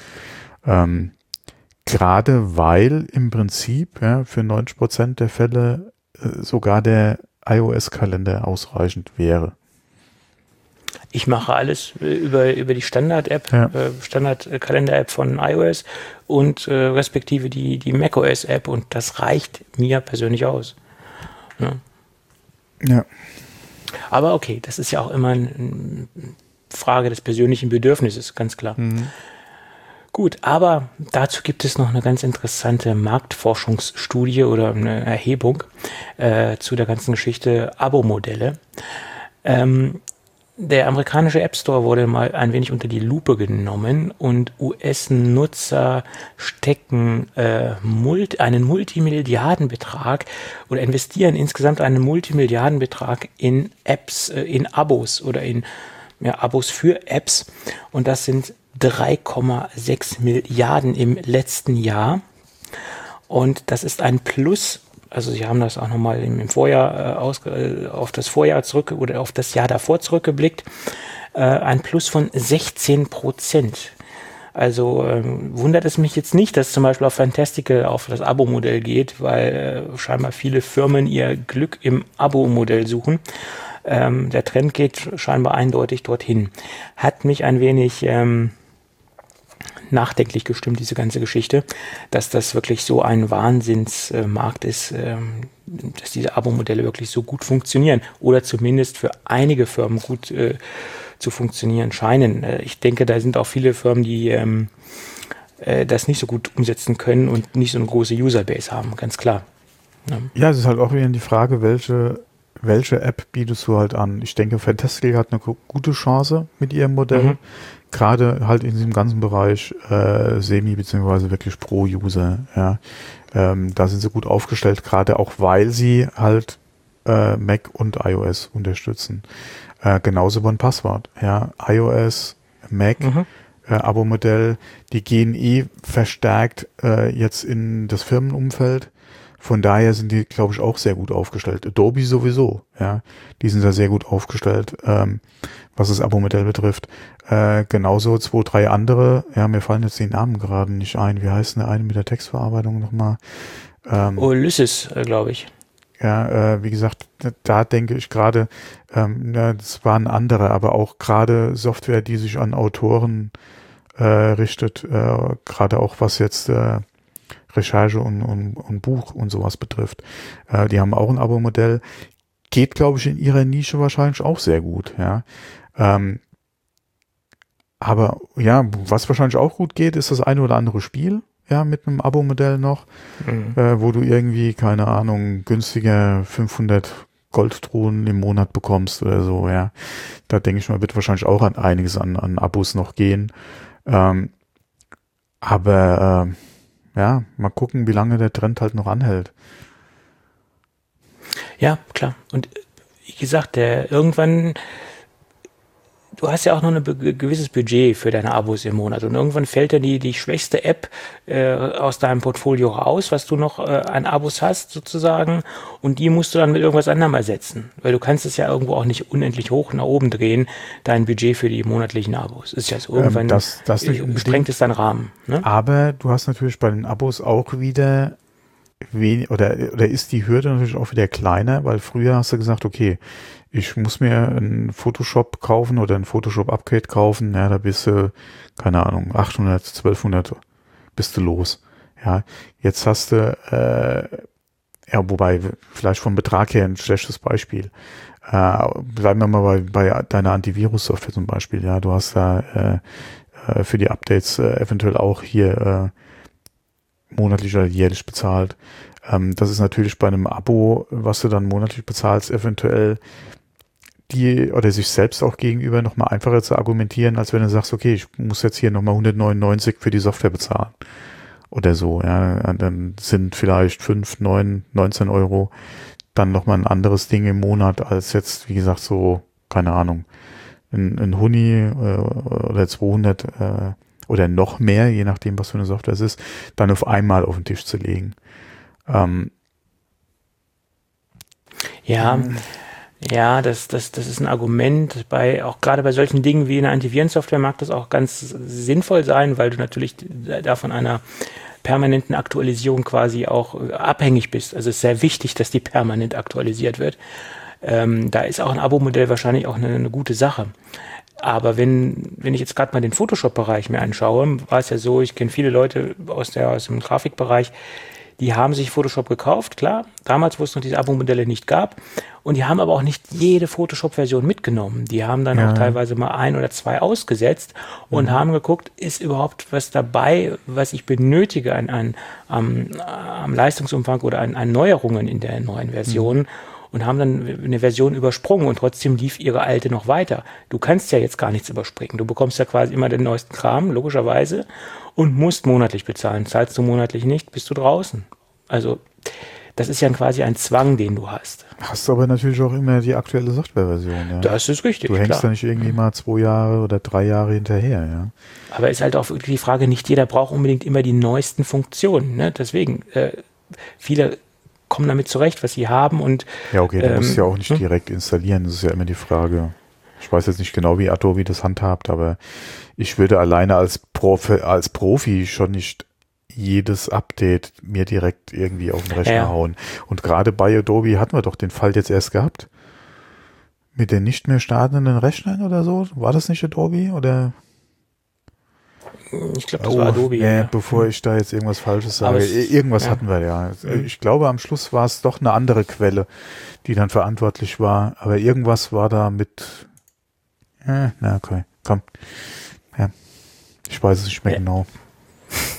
Gerade weil im Prinzip für 90% der Fälle sogar der iOS-Kalender ausreichend wäre. Ich mache alles über die Standard-App, Standard-Kalender-App von iOS und respektive die macOS-App und das reicht mir persönlich aus. Ja. Aber okay, das ist ja auch immer eine Frage des persönlichen Bedürfnisses, ganz klar. Gut, aber dazu gibt es noch eine ganz interessante Marktforschungsstudie oder eine Erhebung zu der ganzen Geschichte Abo-Modelle. Der amerikanische App Store wurde mal ein wenig unter die Lupe genommen und US-Nutzer stecken einen Multimilliardenbetrag oder investieren insgesamt einen Multimilliardenbetrag in Apps, in Abos oder in Abos für Apps und das sind 3,6 Milliarden im letzten Jahr und das ist ein Plus. Also sie haben das auch nochmal im Vorjahr auf das Vorjahr zurück oder auf das Jahr davor zurückgeblickt. Ein Plus von 16%. Also wundert es mich jetzt nicht, dass zum Beispiel auf Fantastical auf das Abo-Modell geht, weil scheinbar viele Firmen ihr Glück im Abo-Modell suchen. Der Trend geht scheinbar eindeutig dorthin. Hat mich ein wenig nachdenklich gestimmt, diese ganze Geschichte, dass das wirklich so ein Wahnsinnsmarkt ist, dass diese Abo-Modelle wirklich so gut funktionieren oder zumindest für einige Firmen gut zu funktionieren scheinen. Ich denke, da sind auch viele Firmen, die das nicht so gut umsetzen können und nicht so eine große Userbase haben, ganz klar. Ja, es ist halt auch wieder die Frage, welche App bietest du halt an? Ich denke, Fantastic hat eine gute Chance mit ihrem Modell, gerade halt in diesem ganzen Bereich Semi- bzw. wirklich Pro-User. Ja. Da sind sie gut aufgestellt, gerade auch, weil sie halt Mac und iOS unterstützen. Genauso beim Passwort. Ja. iOS, Mac, Abo-Modell, die gehen verstärkt jetzt in das Firmenumfeld. Von daher sind die, glaube ich, auch sehr gut aufgestellt. Adobe sowieso, ja. Die sind da sehr gut aufgestellt, was das Abo-Modell betrifft. Genauso 2, 3 andere, ja, mir fallen jetzt die Namen gerade nicht ein. Wie heißt denn der eine mit der Textverarbeitung nochmal? Ulysses, glaube ich. Ja, wie gesagt, da denke ich gerade, das waren andere, aber auch gerade Software, die sich an Autoren richtet, gerade auch was jetzt Recherche und Buch und sowas betrifft. Die haben auch ein Abo-Modell. Geht, glaube ich, in ihrer Nische wahrscheinlich auch sehr gut, ja. Aber ja, was wahrscheinlich auch gut geht, ist das eine oder andere Spiel, ja, mit einem Abo-Modell noch, wo du irgendwie, keine Ahnung, günstiger 500 Goldtruhen im Monat bekommst oder so, ja. Da denke ich mal, wird wahrscheinlich auch an einiges an Abos noch gehen. Aber ja, mal gucken, wie lange der Trend halt noch anhält. Ja, klar. Und wie gesagt, irgendwann, du hast ja auch noch ein gewisses Budget für deine Abos im Monat und irgendwann fällt dann die schwächste App aus deinem Portfolio raus, was du noch an Abos hast sozusagen, und die musst du dann mit irgendwas anderem ersetzen, weil du kannst es ja irgendwo auch nicht unendlich hoch nach oben drehen, dein Budget für die monatlichen Abos. Ist ja so, irgendwann das nicht sprengt es deinen Rahmen. Ne? Aber du hast natürlich bei den Abos auch wieder oder ist die Hürde natürlich auch wieder kleiner, weil früher hast du gesagt, okay, ich muss mir einen Photoshop kaufen oder ein Photoshop-Upgrade kaufen, ja, da bist du, keine Ahnung, 800, 1200 bist du los. Ja, jetzt hast du, ja, wobei, vielleicht vom Betrag her ein schlechtes Beispiel. Bleiben wir mal bei deiner Antivirus-Software zum Beispiel, ja, du hast da für die Updates eventuell auch hier monatlich oder jährlich bezahlt. Das ist natürlich bei einem Abo, was du dann monatlich bezahlst, eventuell die oder sich selbst auch gegenüber nochmal einfacher zu argumentieren, als wenn du sagst, okay, ich muss jetzt hier nochmal 199 für die Software bezahlen oder so. Ja, dann sind vielleicht 5, 9, 19 Euro dann nochmal ein anderes Ding im Monat als jetzt, wie gesagt, so, keine Ahnung, ein Huni oder 200 oder noch mehr, je nachdem, was für eine Software es ist, dann auf einmal auf den Tisch zu legen. Ja, das ist ein Argument. Auch gerade bei solchen Dingen wie eine Antivirensoftware mag das auch ganz sinnvoll sein, weil du natürlich da von einer permanenten Aktualisierung quasi auch abhängig bist. Also es ist sehr wichtig, dass die permanent aktualisiert wird. Da ist auch ein Abo-Modell wahrscheinlich auch eine gute Sache. Aber wenn ich jetzt gerade mal den Photoshop-Bereich mir anschaue, war es ja so, ich kenne viele Leute aus dem Grafikbereich, die haben sich Photoshop gekauft, klar, damals, wo es noch diese Abo-Modelle nicht gab. Und die haben aber auch nicht jede Photoshop-Version mitgenommen. Die haben dann auch teilweise mal 1 oder 2 ausgesetzt und haben geguckt, ist überhaupt was dabei, was ich benötige am Leistungsumfang oder an Neuerungen in der neuen Version. Und haben dann eine Version übersprungen und trotzdem lief ihre alte noch weiter. Du kannst ja jetzt gar nichts überspringen. Du bekommst ja quasi immer den neuesten Kram, logischerweise, und musst monatlich bezahlen. Zahlst du monatlich nicht, bist du draußen. Also das ist ja quasi ein Zwang, den du hast. Hast du aber natürlich auch immer die aktuelle Softwareversion. Ja. Das ist richtig, du hängst da nicht irgendwie mal 2 Jahre oder 3 Jahre hinterher. Ja. Aber ist halt auch wirklich die Frage, nicht jeder braucht unbedingt immer die neuesten Funktionen. Ne? Deswegen, viele kommen damit zurecht, was sie haben. Und ja, okay, du musst ja auch nicht direkt installieren. Das ist ja immer die Frage. Ich weiß jetzt nicht genau, wie Adobe das handhabt, aber ich würde alleine als Profi schon nicht jedes Update mir direkt irgendwie auf den Rechner hauen. Und gerade bei Adobe hatten wir doch den Fall jetzt erst gehabt. Mit den nicht mehr startenden Rechnern oder so. War das nicht Adobe? Oder? Ich glaube, das war Adobe. Ja, bevor ich da jetzt irgendwas Falsches sage. Irgendwas hatten wir ja. Ich glaube, am Schluss war es doch eine andere Quelle, die dann verantwortlich war. Aber irgendwas war da mit... okay, komm. Ja, ich weiß es nicht mehr genau.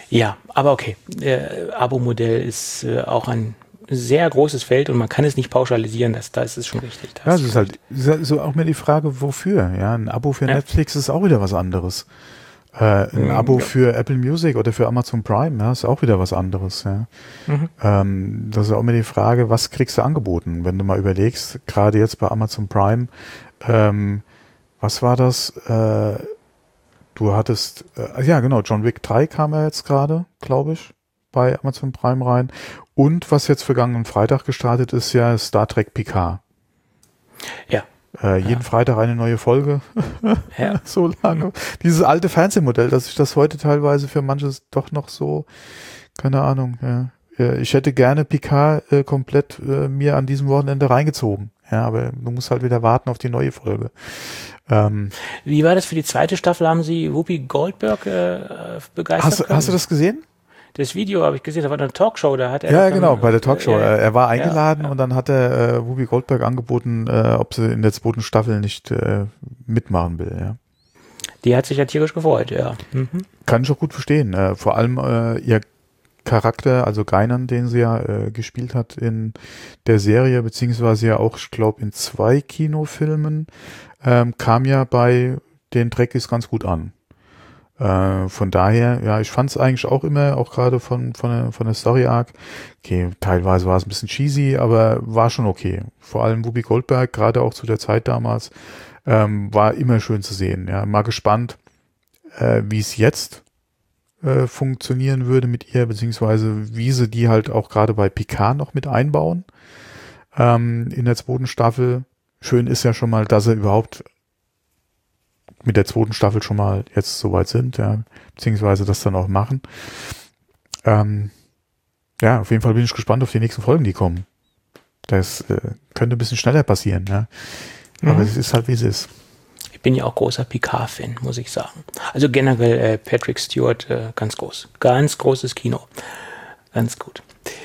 Ja, aber okay. Abo-Modell ist auch ein sehr großes Feld und man kann es nicht pauschalisieren, das ist schon richtig. Ja, es ist halt so auch mehr die Frage, wofür. Ja, ein Abo für Netflix ist auch wieder was anderes. Ein Abo für Apple Music oder für Amazon Prime, ja, ist auch wieder was anderes. Ja. Das ist auch immer die Frage, was kriegst du angeboten? Wenn du mal überlegst, gerade jetzt bei Amazon Prime, was war das? Du hattest, ja genau, John Wick 3 kam ja jetzt gerade, glaube ich, bei Amazon Prime rein. Und was jetzt vergangenen Freitag gestartet ist, ja Star Trek Picard. Ja. Jeden Freitag eine neue Folge. Ja. So lange. Dieses alte Fernsehmodell, dass ich das heute teilweise für manches doch noch so, keine Ahnung, ja. Ich hätte gerne Picard komplett mir an diesem Wochenende reingezogen. Ja, aber du musst halt wieder warten auf die neue Folge. Wie war das für die zweite Staffel? Haben Sie Whoopi Goldberg begeistert können? Hast du das gesehen? Das Video habe ich gesehen, da war eine Talkshow, da hat er... Ja, genau, bei der Talkshow. Er war eingeladen und dann hat er Whoopi Goldberg angeboten, ob sie in der zweiten Staffel nicht mitmachen will. Ja. Die hat sich ja tierisch gefreut, ja. Mhm. Kann ich auch gut verstehen. Vor allem ihr Charakter, also Guinan, den sie ja gespielt hat in der Serie, beziehungsweise ja auch, ich glaube, in 2 Kinofilmen, kam ja bei den Trekkies ganz gut an. Von daher, ja, ich fand es eigentlich auch immer, auch gerade von der Story Arc, okay, teilweise war es ein bisschen cheesy, aber war schon okay. Vor allem Whoopi Goldberg, gerade auch zu der Zeit damals, war immer schön zu sehen. Ja, mal gespannt, wie es jetzt funktionieren würde mit ihr, beziehungsweise wie sie die halt auch gerade bei Picard noch mit einbauen. In der zweiten Staffel. Schön ist ja schon mal, dass sie überhaupt mit der zweiten Staffel schon mal jetzt soweit sind, ja, beziehungsweise das dann auch machen. Ja, auf jeden Fall bin ich gespannt auf die nächsten Folgen, die kommen. Das könnte ein bisschen schneller passieren, ja. Aber es ist halt, wie es ist. Ich bin ja auch großer Picard-Fan, muss ich sagen. Also generell Patrick Stewart, ganz groß. Ganz großes Kino. Ganz gut.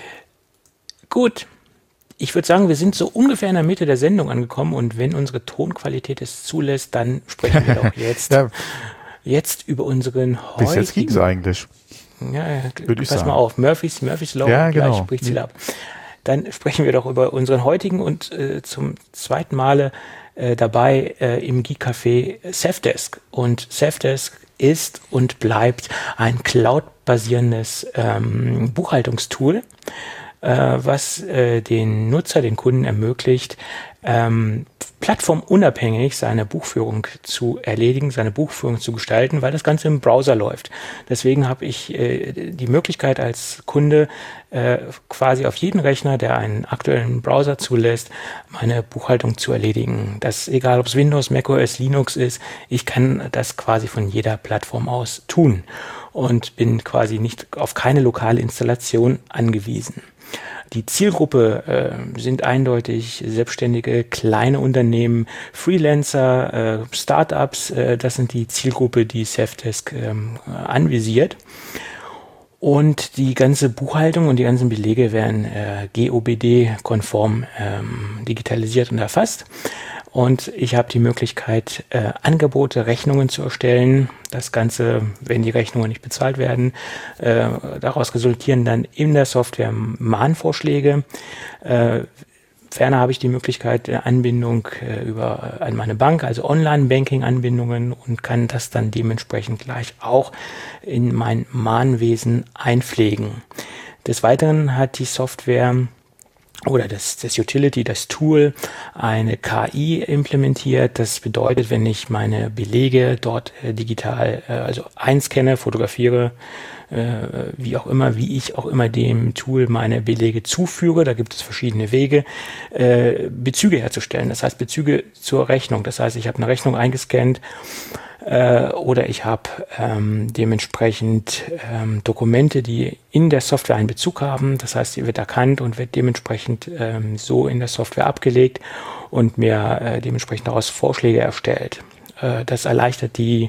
Gut. Ich würde sagen, wir sind so ungefähr in der Mitte der Sendung angekommen und wenn unsere Tonqualität es zulässt, dann sprechen wir doch jetzt über unseren heutigen... Bis jetzt ging es eigentlich. Ja, pass mal auf, Murphy's Law, ja, gleich spricht sie ab. Dann sprechen wir doch über unseren heutigen und zum zweiten Male dabei im Geek Café Safdesk. Und Safdesk ist und bleibt ein Cloud-basierendes Buchhaltungstool, was den Nutzer, den Kunden ermöglicht, plattformunabhängig seine Buchführung zu erledigen, seine Buchführung zu gestalten, weil das Ganze im Browser läuft. Deswegen habe ich die Möglichkeit als Kunde quasi auf jeden Rechner, der einen aktuellen Browser zulässt, meine Buchhaltung zu erledigen. Das egal, ob es Windows, macOS, Linux ist, ich kann das quasi von jeder Plattform aus tun und bin quasi nicht auf keine lokale Installation angewiesen. Die Zielgruppe sind eindeutig selbstständige kleine Unternehmen, Freelancer, Startups. Das sind die Zielgruppe, die Safdesk anvisiert. Und die ganze Buchhaltung und die ganzen Belege werden GOBD-konform digitalisiert und erfasst. Und ich habe die Möglichkeit, Angebote, Rechnungen zu erstellen. Das Ganze, wenn die Rechnungen nicht bezahlt werden, daraus resultieren dann in der Software Mahnvorschläge. Ferner habe ich die Möglichkeit der Anbindung über meine Bank, also Online-Banking-Anbindungen und kann das dann dementsprechend gleich auch in mein Mahnwesen einpflegen. Des Weiteren hat die Software oder das Utility, das Tool, eine KI implementiert. Das bedeutet, wenn ich meine Belege dort digital also einscanne, fotografiere, wie ich auch immer dem Tool meine Belege zuführe, da gibt es verschiedene Wege, Bezüge herzustellen. Das heißt Bezüge zur Rechnung. Das heißt, ich habe eine Rechnung eingescannt, oder ich habe dementsprechend Dokumente, die in der Software einen Bezug haben. Das heißt, sie wird erkannt und wird dementsprechend so in der Software abgelegt und mir dementsprechend daraus Vorschläge erstellt. Das erleichtert die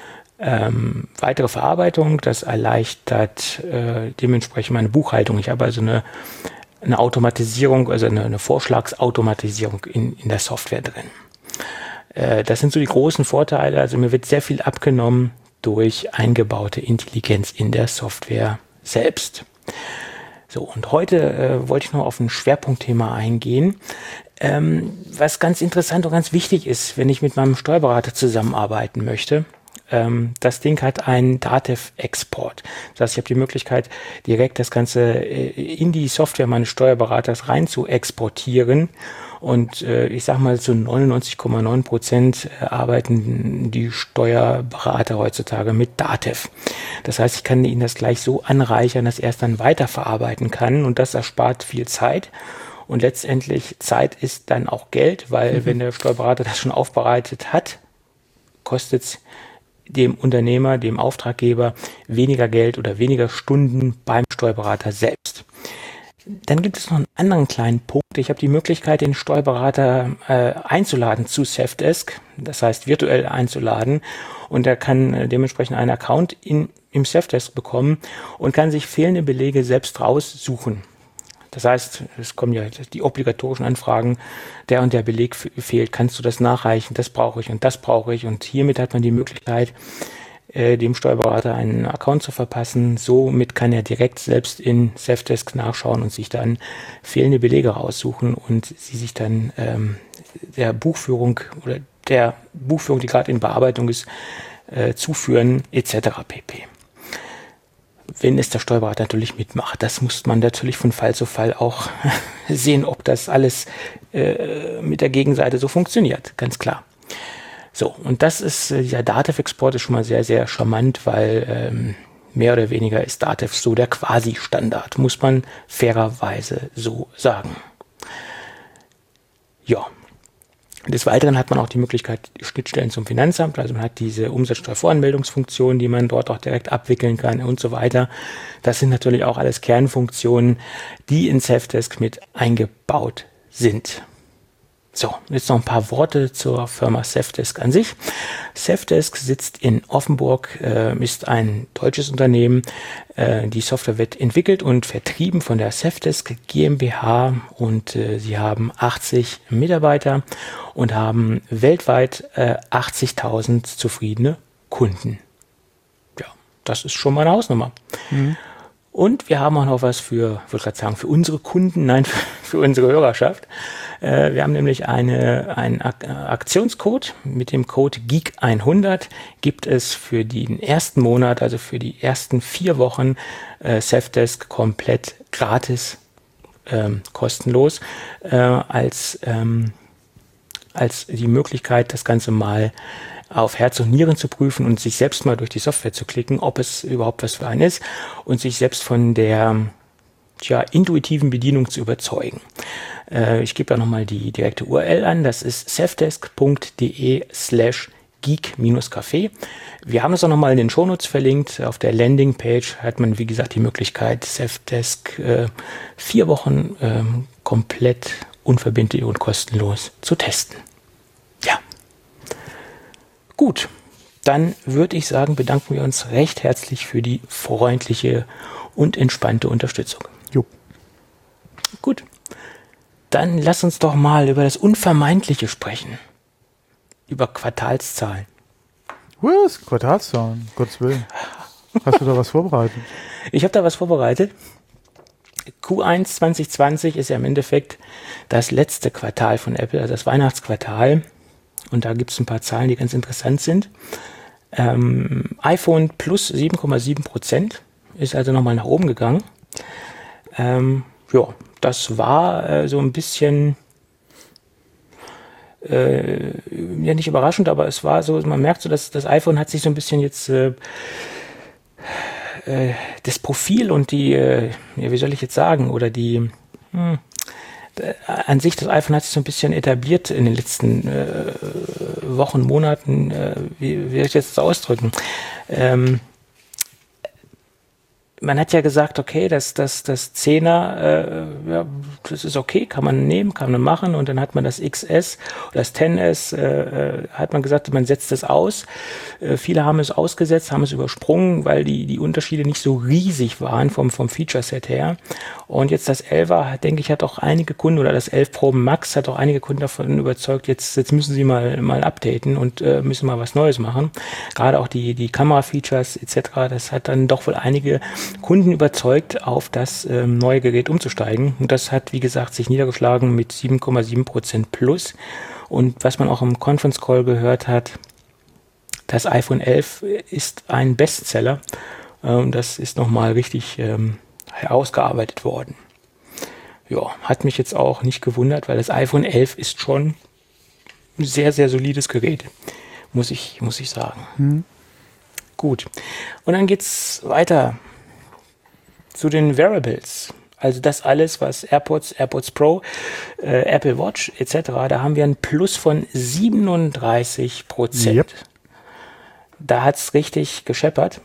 weitere Verarbeitung, das erleichtert dementsprechend meine Buchhaltung. Ich habe also eine Automatisierung, also eine Vorschlagsautomatisierung in der Software drin. Das sind so die großen Vorteile. Also mir wird sehr viel abgenommen durch eingebaute Intelligenz in der Software selbst. So, und heute wollte ich noch auf ein Schwerpunktthema eingehen, was ganz interessant und ganz wichtig ist, wenn ich mit meinem Steuerberater zusammenarbeiten möchte. Das Ding hat einen Datev-Export. Das heißt, ich habe die Möglichkeit, direkt das Ganze in die Software meines Steuerberaters rein zu exportieren. Und ich sage mal, zu 99,9% arbeiten die Steuerberater heutzutage mit Datev. Das heißt, ich kann Ihnen das gleich so anreichern, dass er es dann weiterverarbeiten kann. Und das erspart viel Zeit. Und letztendlich Zeit ist dann auch Geld, weil wenn der Steuerberater das schon aufbereitet hat, kostet es dem Unternehmer, dem Auftraggeber weniger Geld oder weniger Stunden beim Steuerberater selbst. Dann gibt es noch einen anderen kleinen Punkt. Ich habe die Möglichkeit, den Steuerberater einzuladen zu Safdesk, das heißt virtuell einzuladen, und er kann dementsprechend einen Account im Safdesk bekommen und kann sich fehlende Belege selbst raussuchen. Das heißt, es kommen ja die obligatorischen Anfragen, der und der Beleg fehlt, kannst du das nachreichen, das brauche ich und das brauche ich. Und hiermit hat man die Möglichkeit, dem Steuerberater einen Account zu verpassen. Somit kann er direkt selbst in Safdesk nachschauen und sich dann fehlende Belege raussuchen und sie sich dann der Buchführung, die gerade in Bearbeitung ist, zuführen etc. pp. Wenn es der Steuerberater natürlich mitmacht. Das muss man natürlich von Fall zu Fall auch sehen, ob das alles mit der Gegenseite so funktioniert, ganz klar. So, und das ist, dieser Datev-Export ist schon mal sehr, sehr charmant, weil mehr oder weniger ist Datev so der Quasi-Standard, muss man fairerweise so sagen. Ja. Des Weiteren hat man auch die Möglichkeit, Schnittstellen zum Finanzamt, also man hat diese Umsatzsteuervoranmeldungsfunktion, die man dort auch direkt abwickeln kann und so weiter. Das sind natürlich auch alles Kernfunktionen, die in Safdesk mit eingebaut sind. So, jetzt noch ein paar Worte zur Firma Safdesk an sich. Safdesk sitzt in Offenburg, ist ein deutsches Unternehmen. Die Software wird entwickelt und vertrieben von der Safdesk GmbH und sie haben 80 Mitarbeiter und haben weltweit 80.000 zufriedene Kunden. Ja, das ist schon mal eine Hausnummer. Mhm. Und wir haben auch noch was für unsere Kunden, nein, für unsere Hörerschaft. Wir haben nämlich einen Aktionscode. Mit dem Code GEEK100 gibt es für den ersten Monat, also für die ersten 4 Wochen, Safdesk komplett gratis, kostenlos, als die Möglichkeit, das Ganze mal auf Herz und Nieren zu prüfen und sich selbst mal durch die Software zu klicken, ob es überhaupt was für einen ist und sich selbst von der intuitiven Bedienung zu überzeugen. Ich gebe da nochmal die direkte URL an, das ist safdesk.de/geek-café. Wir haben es auch nochmal in den Shownotes verlinkt. Auf der Landingpage hat man, wie gesagt, die Möglichkeit, Safdesk 4 Wochen komplett unverbindlich und kostenlos zu testen. Ja. Gut, dann würde ich sagen, bedanken wir uns recht herzlich für die freundliche und entspannte Unterstützung. Jo. Gut, dann lass uns doch mal über das Unvermeidliche sprechen. Über Quartalszahlen. Was? Quartalszahlen? Gottes Willen. Hast du da was vorbereitet? Ich habe da was vorbereitet. Q1 2020 ist ja im Endeffekt das letzte Quartal von Apple, also das Weihnachtsquartal. Und da gibt es ein paar Zahlen, die ganz interessant sind. iPhone plus 7,7%, ist also nochmal nach oben gegangen. Das war so ein bisschen, nicht überraschend, aber es war so, man merkt so, dass das iPhone hat sich so ein bisschen jetzt das Profil und die, wie soll ich jetzt sagen, oder die, an sich, das iPhone hat sich so ein bisschen etabliert in den letzten Wochen, Monaten, wie soll ich das ausdrücken? man hat ja gesagt, okay, das 10er, ja, das ist okay, kann man nehmen, kann man machen. Und dann hat man das XS oder das 10S, hat man gesagt, man setzt das aus. Viele haben es ausgesetzt, haben es übersprungen, weil die Unterschiede nicht so riesig waren vom Feature-Set her. Und jetzt das 11er, denke ich, hat auch einige Kunden, oder das 11 Pro Max hat auch einige Kunden davon überzeugt, jetzt müssen sie mal updaten und müssen mal was Neues machen. Gerade auch die Kamera-Features etc., das hat dann doch wohl einige Kunden überzeugt, auf das neue Gerät umzusteigen. Und das hat, wie gesagt, sich niedergeschlagen mit 7,7% plus. Und was man auch im Conference Call gehört hat, das iPhone 11 ist ein Bestseller. Das ist nochmal richtig herausgearbeitet worden. Ja, hat mich jetzt auch nicht gewundert, weil das iPhone 11 ist schon ein sehr, sehr solides Gerät, muss ich sagen. Gut. Und dann geht's weiter zu den Wearables. Also das alles, was AirPods Pro, Apple Watch etc., da haben wir ein Plus von 37%. Yep. Da hat's richtig gescheppert.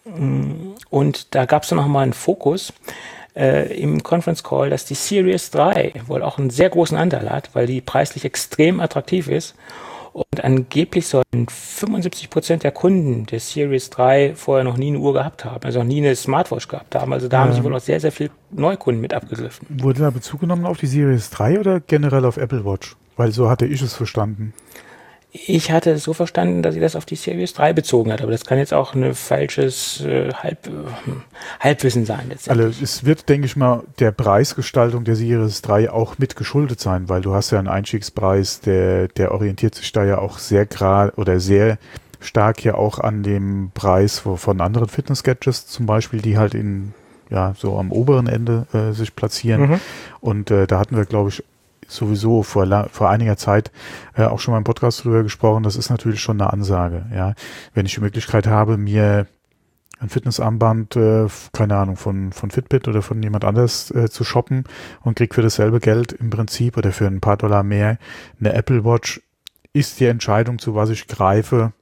Und da gab's dann noch mal einen Fokus im Conference Call, dass die Series 3 wohl auch einen sehr großen Anteil hat, weil die preislich extrem attraktiv ist. Und angeblich sollen 75% der Kunden der Series 3 vorher noch nie eine Uhr gehabt haben, also noch nie eine Smartwatch gehabt haben. Also da haben sich wohl auch sehr, sehr viele Neukunden mit abgegriffen. Wurde da Bezug genommen auf die Series 3 oder generell auf Apple Watch? Weil so hatte ich es verstanden. Ich hatte es so verstanden, dass sie das auf die Series 3 bezogen hat, aber das kann jetzt auch ein falsches Halbwissen sein letztendlich. Also es wird, denke ich mal, der Preisgestaltung der Series 3 auch mit geschuldet sein, weil du hast ja einen Einstiegspreis, der orientiert sich da ja auch sehr stark ja auch an dem Preis von anderen Fitness-Gadgets zum Beispiel, die halt so am oberen Ende sich platzieren. Und da hatten wir, glaube ich, sowieso vor einiger Zeit auch schon mal im Podcast drüber gesprochen. Das ist natürlich schon eine Ansage. Ja, wenn ich die Möglichkeit habe, mir ein Fitnessarmband, keine Ahnung, von Fitbit oder von jemand anders zu shoppen und krieg für dasselbe Geld im Prinzip oder für ein paar Dollar mehr eine Apple Watch, ist die Entscheidung, zu was ich greife,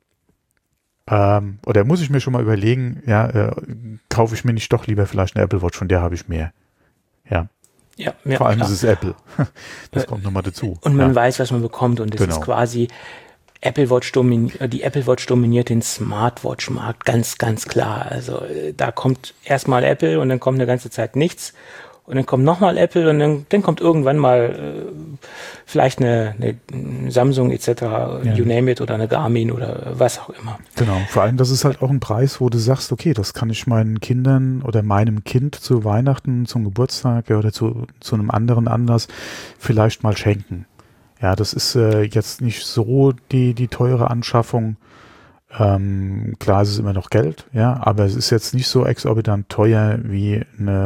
oder muss ich mir schon mal überlegen, kaufe ich mir nicht doch lieber vielleicht eine Apple Watch, von der habe ich mehr. Ja. Ja, vor allem ist es Apple. Das kommt nochmal dazu. Und man weiß, was man bekommt. Und das ist quasi die Apple Watch dominiert den Smartwatch-Markt ganz, ganz klar. Also da kommt erstmal Apple und dann kommt eine ganze Zeit nichts. Und dann kommt nochmal Apple und dann kommt irgendwann mal vielleicht eine Samsung etc., you name it, oder eine Garmin oder was auch immer. Genau, vor allem das ist halt auch ein Preis, wo du sagst, okay, das kann ich meinen Kindern oder meinem Kind zu Weihnachten, zum Geburtstag oder zu einem anderen Anlass vielleicht mal schenken. Ja, das ist jetzt nicht so die teure Anschaffung. Klar, es ist immer noch Geld, ja, aber es ist jetzt nicht so exorbitant teuer wie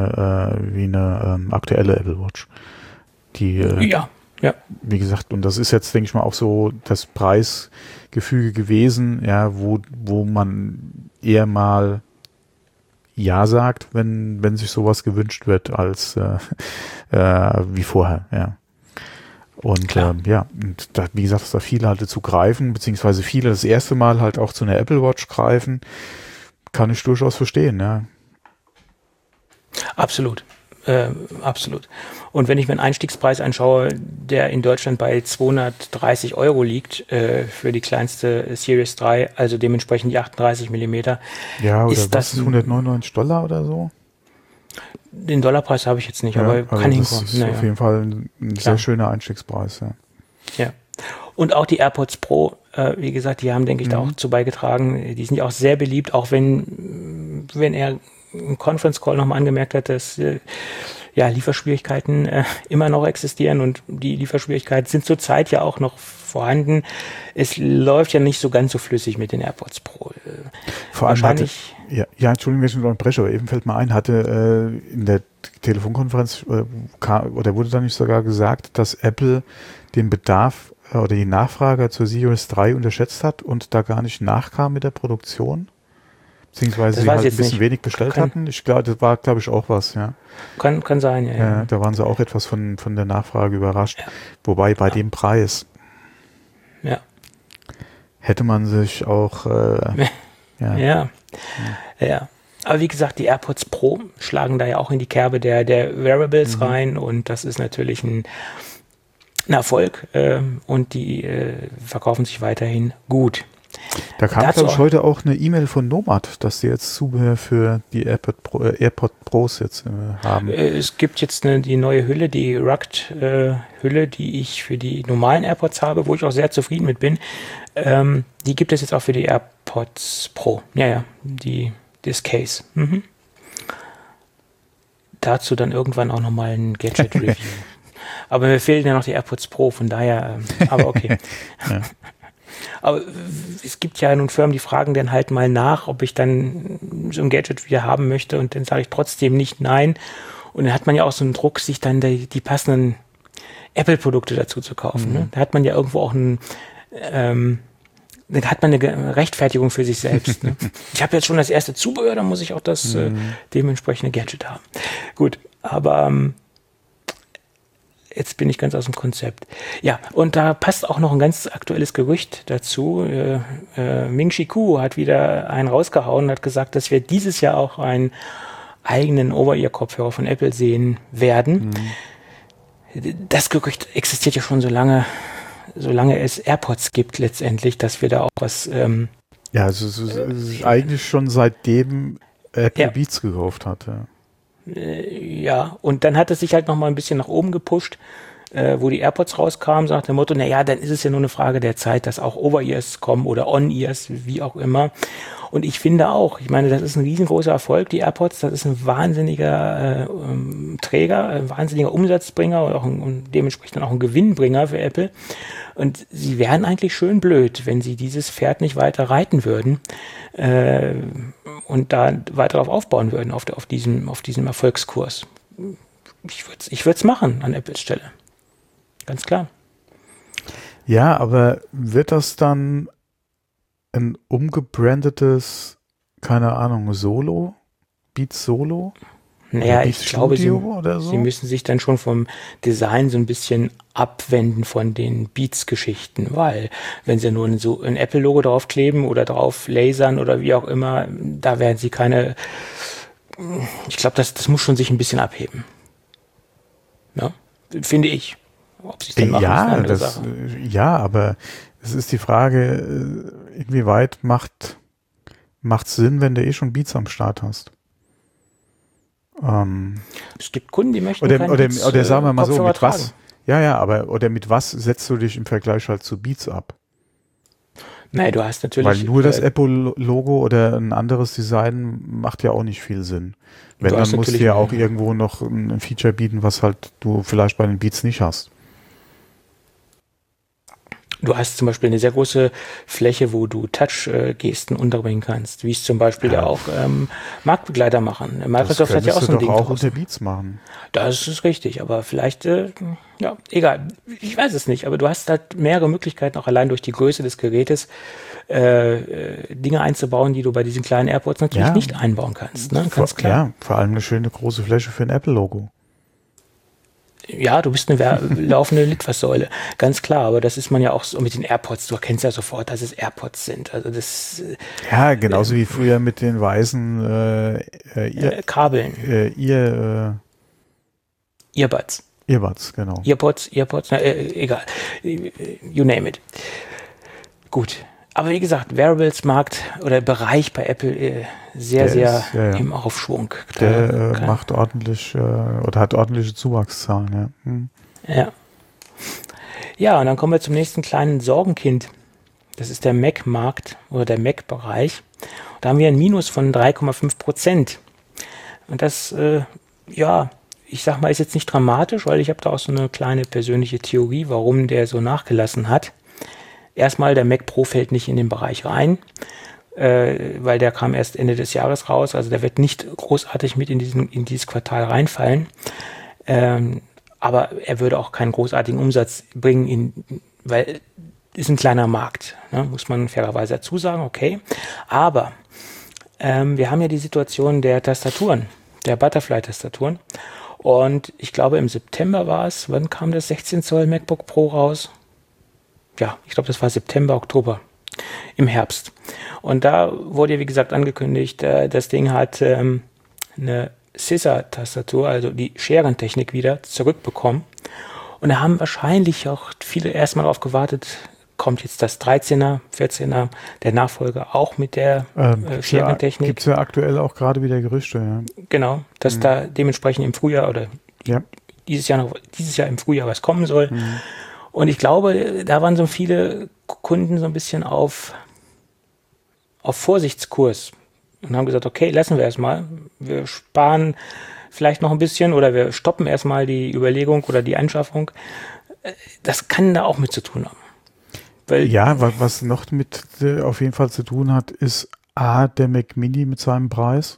eine aktuelle Apple Watch. Die, wie gesagt, und das ist jetzt, denke ich mal, auch so das Preisgefüge gewesen, ja, wo man eher mal ja sagt, wenn sich sowas gewünscht wird, als wie vorher, ja. Und und da, wie gesagt, dass da viele halt dazu greifen, beziehungsweise viele das erste Mal halt auch zu einer Apple Watch greifen, kann ich durchaus verstehen, ja. Absolut. Absolut. Und wenn ich mir einen Einstiegspreis anschaue, der in Deutschland bei 230 € liegt für die kleinste Series 3, also dementsprechend die 38 mm. Ja, oder ist das $199 oder so? Den Dollarpreis habe ich jetzt nicht, aber kann hinkommen. Das ist auf jeden Fall ein sehr schöner Einstiegspreis. Ja. Und auch die AirPods Pro, wie gesagt, die haben, denke ich, da auch zu beigetragen. Die sind ja auch sehr beliebt, auch wenn er im Conference Call nochmal angemerkt hat, dass Lieferschwierigkeiten immer noch existieren, und die Lieferschwierigkeiten sind zurzeit ja auch noch vorhanden. Es läuft ja nicht so ganz so flüssig mit den AirPods Pro. Vor allem Entschuldigung, wenn ich unterbreche, aber eben fällt mir ein, hatte in der Telefonkonferenz oder wurde da nicht sogar gesagt, dass Apple den Bedarf oder die Nachfrage zur Series 3 unterschätzt hat und da gar nicht nachkam mit der Produktion? Beziehungsweise sie halt ein bisschen wenig bestellt hatten. Ich glaube, das war, glaube ich, auch was, ja. Kann sein, ja. Da waren sie auch etwas von der Nachfrage überrascht. Ja. Wobei bei dem Preis hätte man sich auch Ja. Aber wie gesagt, die AirPods Pro schlagen da ja auch in die Kerbe der Wearables rein und das ist natürlich ein Erfolg und die verkaufen sich weiterhin gut. Da kam, glaube ich, heute auch eine E-Mail von Nomad, dass sie jetzt Zubehör für die AirPod Pros jetzt haben. Es gibt jetzt die neue Hülle, die Rugged Hülle, die ich für die normalen AirPods habe, wo ich auch sehr zufrieden mit bin. Die gibt es jetzt auch für die AirPods Pro. Ja, das Case. Dazu dann irgendwann auch nochmal ein Gadget-Review. Aber mir fehlen ja noch die AirPods Pro, von daher, aber okay. Ja. Aber es gibt ja nun Firmen, die fragen dann halt mal nach, ob ich dann so ein Gadget wieder haben möchte und dann sage ich trotzdem nicht nein. Und dann hat man ja auch so einen Druck, sich dann die passenden Apple-Produkte dazu zu kaufen. Ne? Da hat man ja irgendwo auch dann hat man eine Rechtfertigung für sich selbst. Ne? Ich habe jetzt schon das erste Zubehör, dann muss ich auch das dementsprechende Gadget haben. Gut, aber jetzt bin ich ganz aus dem Konzept. Ja, und da passt auch noch ein ganz aktuelles Gerücht dazu. Ming-Chi Kuo hat wieder einen rausgehauen und hat gesagt, dass wir dieses Jahr auch einen eigenen Over-Ear-Kopfhörer von Apple sehen werden. Das Gerücht existiert ja schon solange es AirPods gibt letztendlich, dass wir da auch was... ja, also es ist eigentlich schon seitdem Apple Beats gekauft hatte. Ja, und dann hat es sich halt noch mal ein bisschen nach oben gepusht, wo die AirPods rauskamen, so nach dem Motto, naja, dann ist es ja nur eine Frage der Zeit, dass auch Over-Ears kommen oder On-Ears, wie auch immer. Und ich finde auch, ich meine, das ist ein riesengroßer Erfolg, die AirPods, das ist ein wahnsinniger Träger, ein wahnsinniger Umsatzbringer und auch und dementsprechend auch ein Gewinnbringer für Apple. Und sie wären eigentlich schön blöd, wenn sie dieses Pferd nicht weiter reiten würden und da weiter darauf aufbauen würden, auf diesem Erfolgskurs. Ich würde es machen an Apples Stelle. Ganz klar. Ja, aber wird das dann ein umgebrandetes, keine Ahnung, Solo? Beats Solo? Naja, ich glaube, so? Sie müssen sich dann schon vom Design so ein bisschen abwenden von den Beats-Geschichten, weil wenn Sie nur ein Apple-Logo draufkleben oder drauf lasern oder wie auch immer, da werden Sie keine... Ich glaube, das muss schon sich ein bisschen abheben. Ja, finde ich. Ob Sie es denn machen, ist eine andere Sache. Ja, aber es ist die Frage, inwieweit macht Sinn, wenn du schon Beats am Start hast? Es gibt Kunden, die möchten oder sagen wir mal so, mit tragen. Was? Ja, aber oder mit was setzt du dich im Vergleich halt zu Beats ab? Nein, du hast natürlich... Weil nur das Apple-Logo oder ein anderes Design macht ja auch nicht viel Sinn. Wenn, dann musst du ja auch irgendwo noch ein Feature bieten, was halt du vielleicht bei den Beats nicht hast. Du hast zum Beispiel eine sehr große Fläche, wo du Touch-Gesten unterbringen kannst, wie es zum Beispiel ja auch Marktbegleiter machen. Microsoft hat ja auch so ein Ding. Das auch unter Beats machen. Das ist richtig, aber vielleicht, ja, egal. Ich weiß es nicht, aber du hast halt mehrere Möglichkeiten, auch allein durch die Größe des Gerätes, Dinge einzubauen, die du bei diesen kleinen AirPods natürlich nicht einbauen kannst. Ne? Ganz klar. Ja, vor allem eine schöne große Fläche für ein Apple-Logo. Ja, du bist eine laufende Litfaßsäule, ganz klar, aber das ist man ja auch so mit den AirPods, du erkennst ja sofort, dass es AirPods sind, also das... Ja, genauso wie früher mit den weißen Kabeln. Earbuds. Earbuds, genau. Earpods, egal, you name it. Gut, aber wie gesagt, Wearables-Markt oder Bereich bei Apple sehr im Aufschwung. Der macht ordentlich oder hat ordentliche Zuwachszahlen, ja. Ja, und dann kommen wir zum nächsten kleinen Sorgenkind. Das ist der Mac-Markt oder der Mac-Bereich. Da haben wir ein Minus von 3,5%. Und das, ich sag mal, ist jetzt nicht dramatisch, weil ich habe da auch so eine kleine persönliche Theorie, warum der so nachgelassen hat. Erstmal, der Mac Pro fällt nicht in den Bereich rein, weil der kam erst Ende des Jahres raus, also der wird nicht großartig mit in dieses Quartal reinfallen, aber er würde auch keinen großartigen Umsatz bringen, weil ist ein kleiner Markt, ne? Muss man fairerweise dazu sagen, okay, aber wir haben ja die Situation der Tastaturen, der Butterfly-Tastaturen, und ich glaube im September war es, wann kam das 16 Zoll MacBook Pro raus? Ja, ich glaube, das war September, Oktober, im Herbst. Und da wurde, wie gesagt, angekündigt, das Ding hat eine Scissor-Tastatur, also die Scherentechnik wieder zurückbekommen. Und da haben wahrscheinlich auch viele erstmal darauf gewartet, kommt jetzt das 13er, 14er, der Nachfolger auch mit der Scherentechnik. Gibt es ja aktuell auch gerade wieder Gerüchte, ja. Genau, dass da dementsprechend im Frühjahr oder dieses Jahr im Frühjahr was kommen soll. Und ich glaube, da waren so viele Kunden so ein bisschen auf Vorsichtskurs und haben gesagt, okay, lassen wir erstmal. Wir sparen vielleicht noch ein bisschen oder wir stoppen erstmal die Überlegung oder die Anschaffung. Das kann da auch mit zu tun haben. Weil was noch mit auf jeden Fall zu tun hat, ist A, der Mac Mini mit seinem Preis.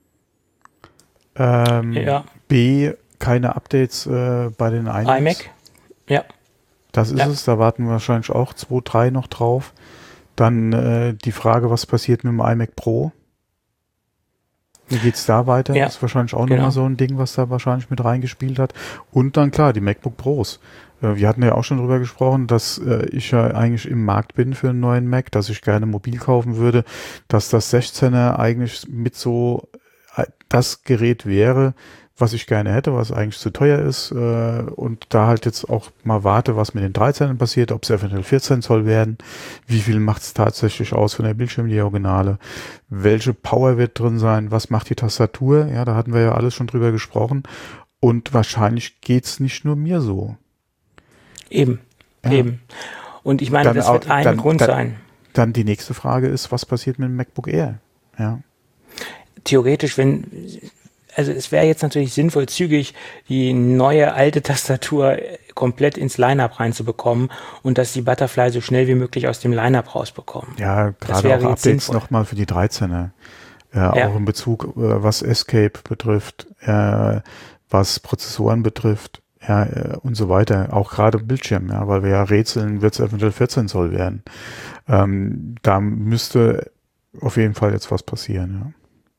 B, keine Updates bei den iMac. Ja. Das ist es, da warten wir wahrscheinlich auch 2, 3 noch drauf. Dann die Frage, was passiert mit dem iMac Pro? Wie geht's da weiter? Ja, das ist wahrscheinlich auch nochmal so ein Ding, was da wahrscheinlich mit reingespielt hat. Und dann klar, die MacBook Pros. Wir hatten ja auch schon drüber gesprochen, dass ich ja eigentlich im Markt bin für einen neuen Mac, dass ich gerne mobil kaufen würde, dass das 16er eigentlich mit so das Gerät wäre, was ich gerne hätte, was eigentlich zu teuer ist und da halt jetzt auch mal warte, was mit den 13ern passiert, ob es eventuell 14 Zoll werden, wie viel macht es tatsächlich aus von der Bildschirmdiagonale, welche Power wird drin sein, was macht die Tastatur, ja, da hatten wir ja alles schon drüber gesprochen und wahrscheinlich geht's nicht nur mir so. Eben. Und ich meine, das wird ein Grund sein. Dann die nächste Frage ist, was passiert mit dem MacBook Air? Ja. Theoretisch, also es wäre jetzt natürlich sinnvoll, zügig die neue alte Tastatur komplett ins Line-Up reinzubekommen und dass die Butterfly so schnell wie möglich aus dem Line-Up rausbekommen. Ja, gerade auch Updates nochmal für die 13er. Auch in Bezug, was Escape betrifft, was Prozessoren betrifft, und so weiter. Auch gerade Bildschirm, weil wir ja rätseln, wird es eventuell 14 Zoll werden. Da müsste auf jeden Fall jetzt was passieren, ja.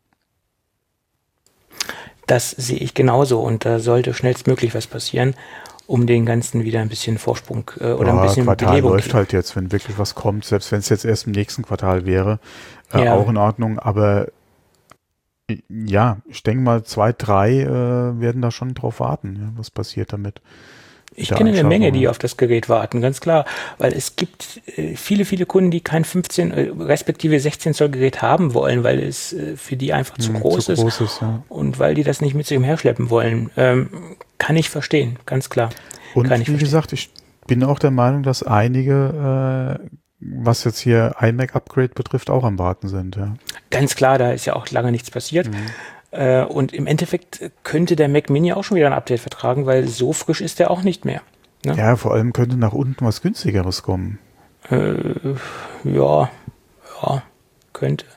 Das sehe ich genauso und da sollte schnellstmöglich was passieren, um den Ganzen wieder ein bisschen Vorsprung oder ein bisschen Quartal Belebung läuft halt jetzt, wenn wirklich was kommt, selbst wenn es jetzt erst im nächsten Quartal wäre, auch in Ordnung, aber ja, ich denke mal 2, 3 werden da schon drauf warten, was passiert damit. Ich kenne eine Menge, die auf das Gerät warten, ganz klar, weil es gibt viele, viele Kunden, die kein 15 respektive 16 Zoll Gerät haben wollen, weil es für die einfach zu groß ist und weil die das nicht mit sich umherschleppen wollen. Kann ich verstehen, ganz klar. Und wie gesagt, ich bin auch der Meinung, dass einige, was jetzt hier iMac-Upgrade betrifft, auch am Warten sind. Ja. Ganz klar, da ist ja auch lange nichts passiert. Und im Endeffekt könnte der Mac Mini auch schon wieder ein Update vertragen, weil so frisch ist der auch nicht mehr. Ne? Ja, vor allem könnte nach unten was Günstigeres kommen. Ja, könnte.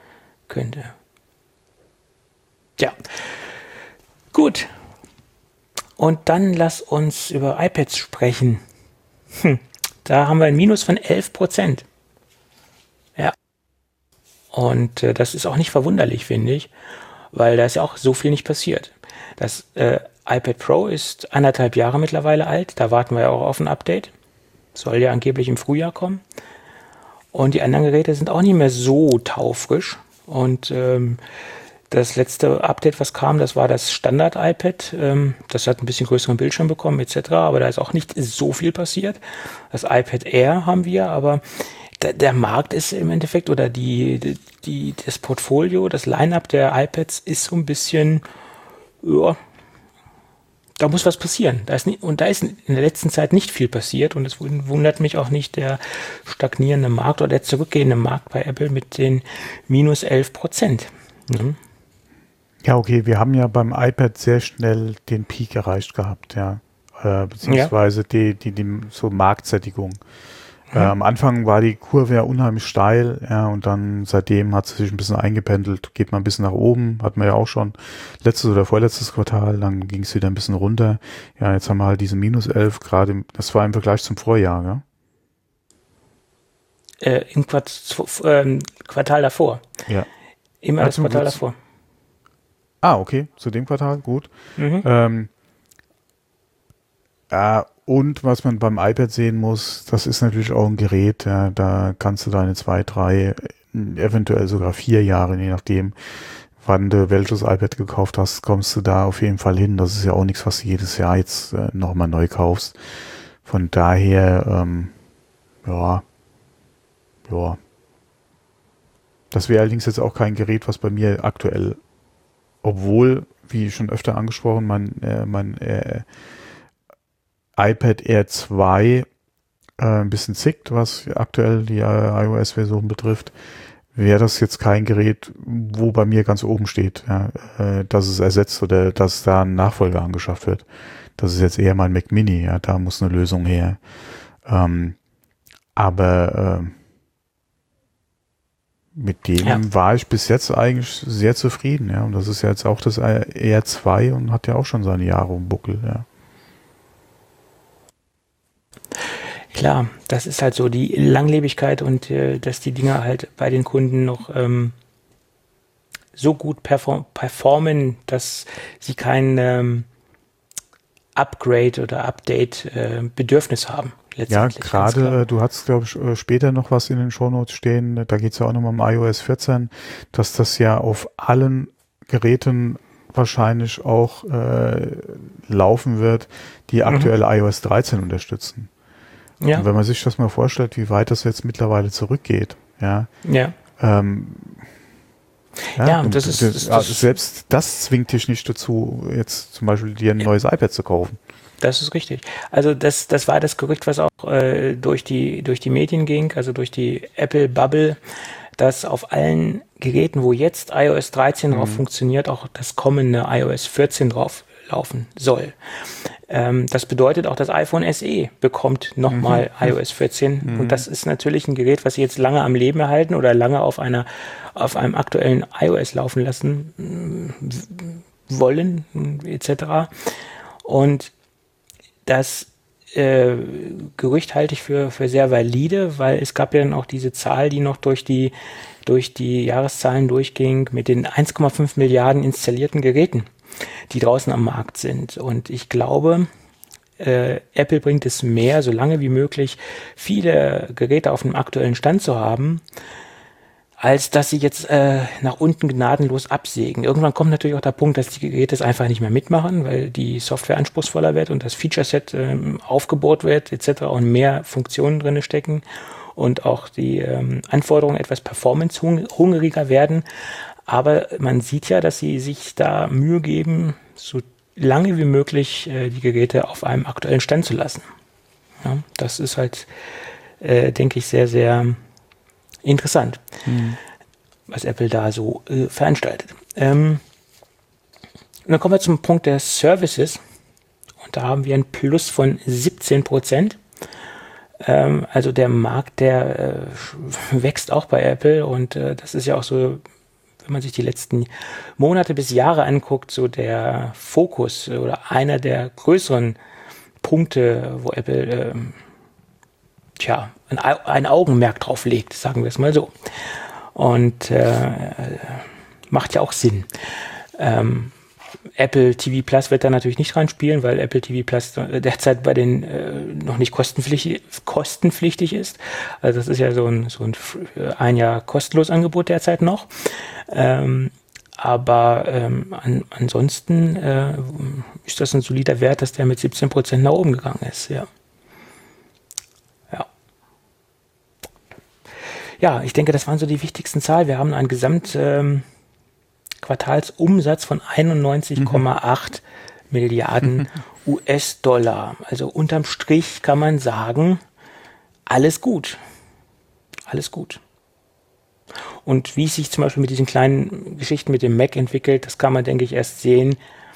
Ja, gut. Und dann lass uns über iPads sprechen. Da haben wir ein Minus von 11%. Ja. Und das ist auch nicht verwunderlich, finde ich, weil da ist ja auch so viel nicht passiert. Das iPad Pro ist 1,5 Jahre mittlerweile alt. Da warten wir ja auch auf ein Update. Soll ja angeblich im Frühjahr kommen. Und die anderen Geräte sind auch nicht mehr so taufrisch. Und das letzte Update, was kam, das war das Standard-iPad. Das hat ein bisschen größeren Bildschirm bekommen etc. Aber da ist auch nicht so viel passiert. Das iPad Air haben wir, aber der Markt ist im Endeffekt oder das Portfolio, das Line-Up der iPads ist so ein bisschen, ja, da muss was passieren. Da ist in der letzten Zeit nicht viel passiert und es wundert mich auch nicht der stagnierende Markt oder der zurückgehende Markt bei Apple mit den minus 11%. Mhm. Ja, okay, wir haben ja beim iPad sehr schnell den Peak erreicht gehabt, beziehungsweise die so Marktsättigung. Am Anfang war die Kurve ja unheimlich steil, und dann seitdem hat sie sich ein bisschen eingependelt, geht mal ein bisschen nach oben, hatten wir ja auch schon letztes oder vorletztes Quartal, dann ging es wieder ein bisschen runter. Ja, jetzt haben wir halt diese minus 11 gerade, das war im Vergleich zum Vorjahr, ja? Im Quartal davor. Ja. Immer das Quartal davor. Ah, okay, zu dem Quartal, gut. Und was man beim iPad sehen muss, das ist natürlich auch ein Gerät, da kannst du deine 2, 3 eventuell sogar 4 Jahre, je nachdem, wann du welches iPad gekauft hast, kommst du da auf jeden Fall hin. Das ist ja auch nichts, was du jedes Jahr jetzt nochmal neu kaufst. Von daher, ja. Das wäre allerdings jetzt auch kein Gerät, was bei mir aktuell, obwohl, wie schon öfter angesprochen, mein iPad Air 2 ein bisschen zickt, was aktuell die iOS-Version betrifft, wäre das jetzt kein Gerät, wo bei mir ganz oben steht, ja, dass es ersetzt oder dass da ein Nachfolger angeschafft wird. Das ist jetzt eher mein Mac Mini, ja, da muss eine Lösung her. Aber mit dem war ich bis jetzt eigentlich sehr zufrieden, ja, und das ist ja jetzt auch das Air 2 und hat ja auch schon seine Jahre im Buckel, ja. Klar, das ist halt so die Langlebigkeit und dass die Dinger halt bei den Kunden noch so gut performen, dass sie kein Upgrade oder Update-Bedürfnis haben. Ja, gerade, du hattest, glaube ich, später noch was in den Shownotes stehen, da geht es ja auch nochmal um iOS 14, dass das ja auf allen Geräten wahrscheinlich auch laufen wird, die aktuelle iOS 13 unterstützen. Ja. Und wenn man sich das mal vorstellt, wie weit das jetzt mittlerweile zurückgeht, ja. Ja. Das ist selbst das zwingt dich nicht dazu, jetzt zum Beispiel dir ein neues iPad zu kaufen. Das ist richtig. Also das war das Gerücht, was auch durch die Medien ging, also durch die Apple-Bubble, dass auf allen Geräten, wo jetzt iOS 13 drauf funktioniert, auch das kommende iOS 14 drauf laufen soll. Das bedeutet auch, das iPhone SE bekommt nochmal iOS 14 und das ist natürlich ein Gerät, was sie jetzt lange am Leben erhalten oder lange auf einem aktuellen iOS laufen lassen wollen etc. Und das Gerücht halte ich für sehr valide, weil es gab ja dann auch diese Zahl, die noch durch die Jahreszahlen durchging mit den 1,5 Milliarden installierten Geräten, die draußen am Markt sind. Und ich glaube, Apple bringt es mehr, so lange wie möglich, viele Geräte auf einem aktuellen Stand zu haben, als dass sie jetzt nach unten gnadenlos absägen. Irgendwann kommt natürlich auch der Punkt, dass die Geräte es einfach nicht mehr mitmachen, weil die Software anspruchsvoller wird und das Feature-Set aufgebohrt wird etc. und mehr Funktionen drin stecken und auch die Anforderungen etwas performance-hungriger werden. Aber man sieht ja, dass sie sich da Mühe geben, so lange wie möglich die Geräte auf einem aktuellen Stand zu lassen. Ja, das ist halt, denke ich, sehr, sehr interessant, was Apple da so veranstaltet. Und dann kommen wir zum Punkt der Services. Und da haben wir ein Plus von 17%. Also der Markt, der wächst auch bei Apple. Und das ist ja auch so, wenn man sich die letzten Monate bis Jahre anguckt, so der Fokus oder einer der größeren Punkte, wo Apple ein Augenmerk drauf legt, sagen wir es mal so. Und macht ja auch Sinn. Apple TV Plus wird da natürlich nicht reinspielen, weil Apple TV Plus derzeit bei den noch nicht kostenpflichtig ist. Also das ist ja so ein Jahr kostenlos Angebot derzeit noch. Ansonsten ist das ein solider Wert, dass der mit 17% nach oben gegangen ist. Ja, ich denke, das waren so die wichtigsten Zahlen. Wir haben einen Gesamtquartalsumsatz von 91,8 Milliarden US-Dollar. Also unterm Strich kann man sagen, alles gut. Alles gut. Und wie es sich zum Beispiel mit diesen kleinen Geschichten mit dem Mac entwickelt, das kann man, denke ich, erst sehen,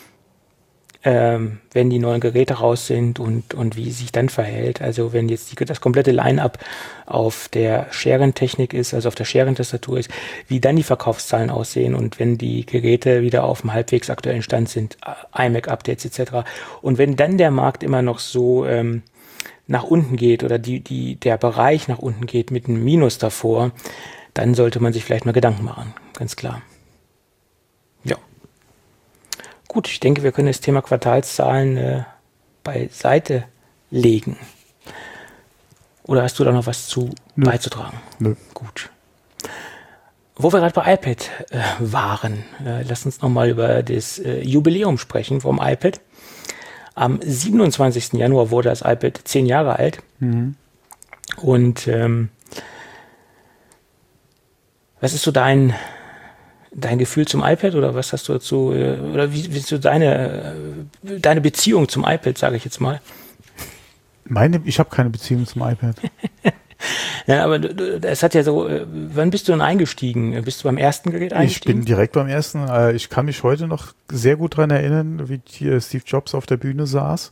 wenn die neuen Geräte raus sind und wie es sich dann verhält. Also wenn jetzt das komplette Line-Up auf der Sharen-Technik ist, also auf der Sharen-Tastatur ist, wie dann die Verkaufszahlen aussehen und wenn die Geräte wieder auf dem halbwegs aktuellen Stand sind, iMac-Updates etc. Und wenn dann der Markt immer noch so nach unten geht oder der Bereich nach unten geht mit einem Minus davor, dann sollte man sich vielleicht mal Gedanken machen, ganz klar. Ja. Gut, ich denke, wir können das Thema Quartalszahlen beiseite legen. Oder hast du da noch was beizutragen? Nö. Gut. Wo wir gerade bei iPad waren, lass uns nochmal über das Jubiläum sprechen vom iPad. Am 27. Januar wurde das iPad 10 Jahre alt. Und was ist so dein Gefühl zum iPad oder was hast du dazu, oder wie ist so deine Beziehung zum iPad, sage ich jetzt mal? Ich habe keine Beziehung zum iPad. Ja, aber es hat ja so, wann bist du denn eingestiegen? Bist du beim ersten Gerät eingestiegen? Ich bin direkt beim ersten. Ich kann mich heute noch sehr gut daran erinnern, wie hier Steve Jobs auf der Bühne saß.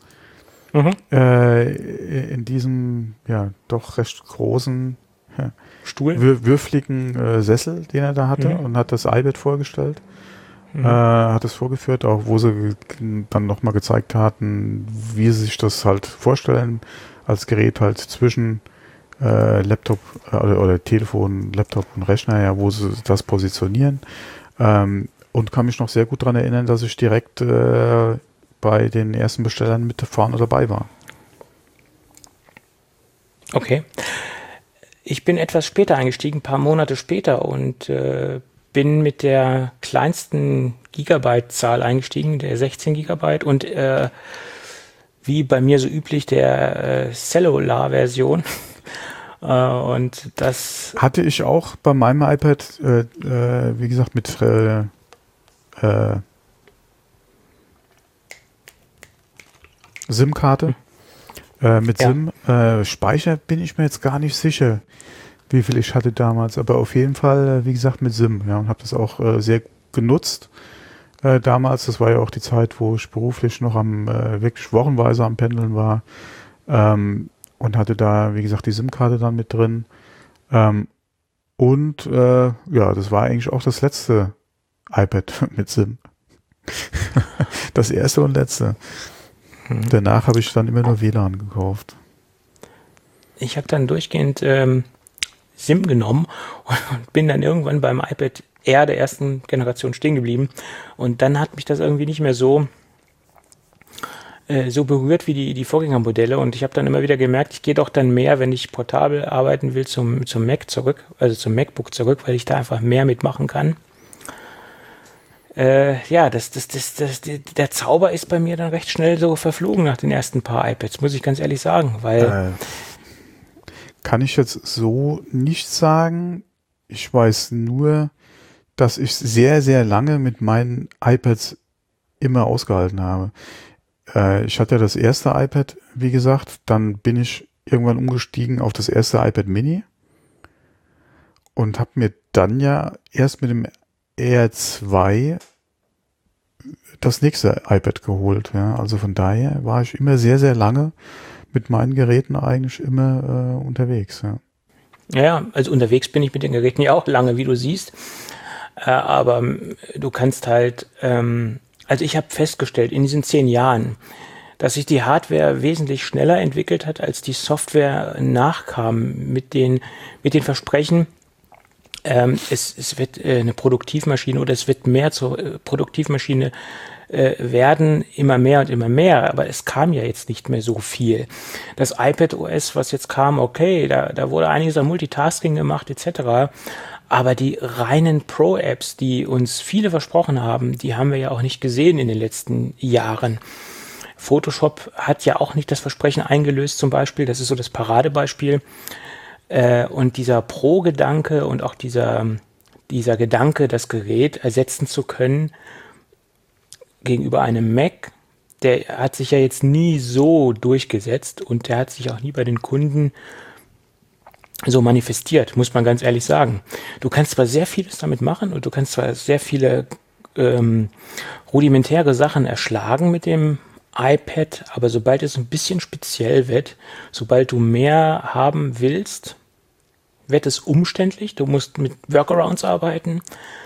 In diesem, ja, doch recht großen Stuhl? Würfligen Sessel, den er da hatte, und hat das iPad vorgestellt. Hat es vorgeführt, auch wo sie dann nochmal gezeigt hatten, wie sie sich das halt vorstellen, als Gerät halt zwischen Laptop oder Telefon, Laptop und Rechner, ja, wo sie das positionieren. Und kann mich noch sehr gut daran erinnern, dass ich direkt bei den ersten Bestellern mit vorne dabei war. Okay. Ich bin etwas später eingestiegen, ein paar Monate später, und bin mit der kleinsten Gigabyte-Zahl eingestiegen, der 16 Gigabyte, und wie bei mir so üblich der Cellular-Version. Und das hatte ich auch bei meinem iPad, wie gesagt, mit SIM-Karte. Mit SIM. Speicher bin ich mir jetzt gar nicht sicher, wie viel ich hatte damals. Aber auf jeden Fall, wie gesagt, mit SIM. Ja, und habe das auch sehr genutzt. Damals, das war ja auch die Zeit, wo ich beruflich noch wirklich wochenweise am Pendeln war. Und hatte da, wie gesagt, die SIM-Karte dann mit drin. Ja, das war eigentlich auch das letzte iPad mit SIM. Das erste und letzte. Danach habe ich dann immer nur WLAN gekauft. Ich habe dann durchgehend SIM genommen und bin dann irgendwann beim iPad Air der ersten Generation stehen geblieben. Und dann hat mich das irgendwie nicht mehr so berührt wie die Vorgängermodelle, und ich habe dann immer wieder gemerkt, ich gehe doch dann mehr, wenn ich portabel arbeiten will, zum Mac zurück, also zum MacBook zurück, weil ich da einfach mehr mitmachen kann. Ja, der Zauber ist bei mir dann recht schnell so verflogen nach den ersten paar iPads, muss ich ganz ehrlich sagen, weil kann ich jetzt so nicht sagen. Ich weiß nur, dass ich sehr, sehr lange mit meinen iPads immer ausgehalten habe. Ich hatte ja das erste iPad, wie gesagt, dann bin ich irgendwann umgestiegen auf das erste iPad Mini und habe mir dann ja erst mit dem Air 2 das nächste iPad geholt. Ja. Also von daher war ich immer sehr, sehr lange mit meinen Geräten eigentlich immer unterwegs. Ja. Ja, also unterwegs bin ich mit den Geräten ja auch lange, wie du siehst. Aber du kannst halt, also ich habe festgestellt in diesen 10 Jahren, dass sich die Hardware wesentlich schneller entwickelt hat, als die Software nachkam mit den Versprechen, es wird eine Produktivmaschine oder es wird mehr zur Produktivmaschine werden, immer mehr und immer mehr, aber es kam ja jetzt nicht mehr so viel. Das iPad OS, was jetzt kam, okay, da wurde einiges an Multitasking gemacht etc., aber die reinen Pro-Apps, die uns viele versprochen haben, die haben wir ja auch nicht gesehen in den letzten Jahren. Photoshop hat ja auch nicht das Versprechen eingelöst zum Beispiel, das ist so das Paradebeispiel. Und dieser Pro-Gedanke und auch dieser Gedanke, das Gerät ersetzen zu können gegenüber einem Mac, der hat sich ja jetzt nie so durchgesetzt und der hat sich auch nie bei den Kunden so manifestiert, muss man ganz ehrlich sagen. Du kannst zwar sehr vieles damit machen und du kannst zwar sehr viele rudimentäre Sachen erschlagen mit dem iPad, aber sobald es ein bisschen speziell wird, sobald du mehr haben willst, wird es umständlich. Du musst mit Workarounds arbeiten.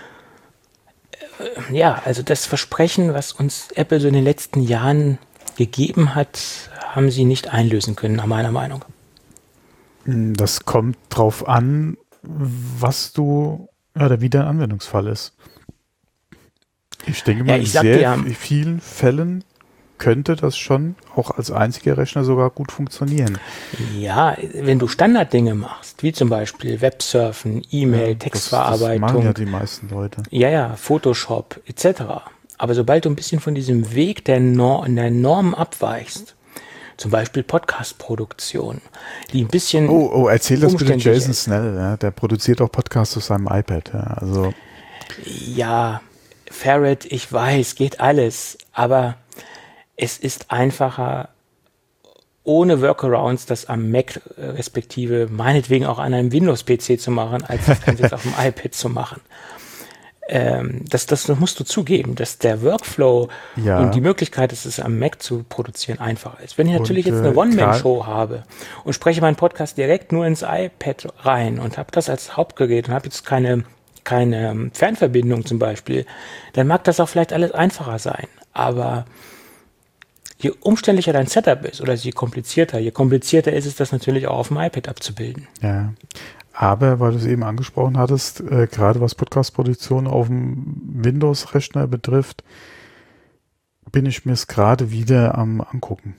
Ja, also das Versprechen, was uns Apple so in den letzten Jahren gegeben hat, haben sie nicht einlösen können, nach meiner Meinung. Das kommt drauf an, was oder wie dein Anwendungsfall ist. Ich denke mal, in sehr vielen Fällen könnte das schon auch als einziger Rechner sogar gut funktionieren. Ja, wenn du Standarddinge machst, wie zum Beispiel Websurfen, E-Mail, Textverarbeitung. Das machen ja die meisten Leute. Ja, Photoshop etc. Aber sobald du ein bisschen von diesem Weg der Norm abweichst, zum Beispiel Podcast-Produktion, die ein bisschen erzähl das bitte Jason ist. Snell, ja, der produziert auch Podcasts auf seinem iPad. Ja, also. Ja, Ferret, ich weiß, geht alles, aber es ist einfacher, ohne Workarounds das am Mac respektive meinetwegen auch an einem Windows-PC zu machen, als das Ganze jetzt auf dem iPad zu machen. Das musst du zugeben, dass der Workflow und die Möglichkeit, es am Mac zu produzieren, einfacher ist. Wenn ich natürlich jetzt eine One-Man-Show habe und spreche meinen Podcast direkt nur ins iPad rein und habe das als Hauptgerät und habe jetzt keine Fernverbindung zum Beispiel, dann mag das auch vielleicht alles einfacher sein. Aber je umständlicher dein Setup ist oder je komplizierter ist es, das natürlich auch auf dem iPad abzubilden. Ja. Aber, weil du es eben angesprochen hattest, gerade was Podcast-Produktion auf dem Windows-Rechner betrifft, bin ich mir es gerade wieder am angucken.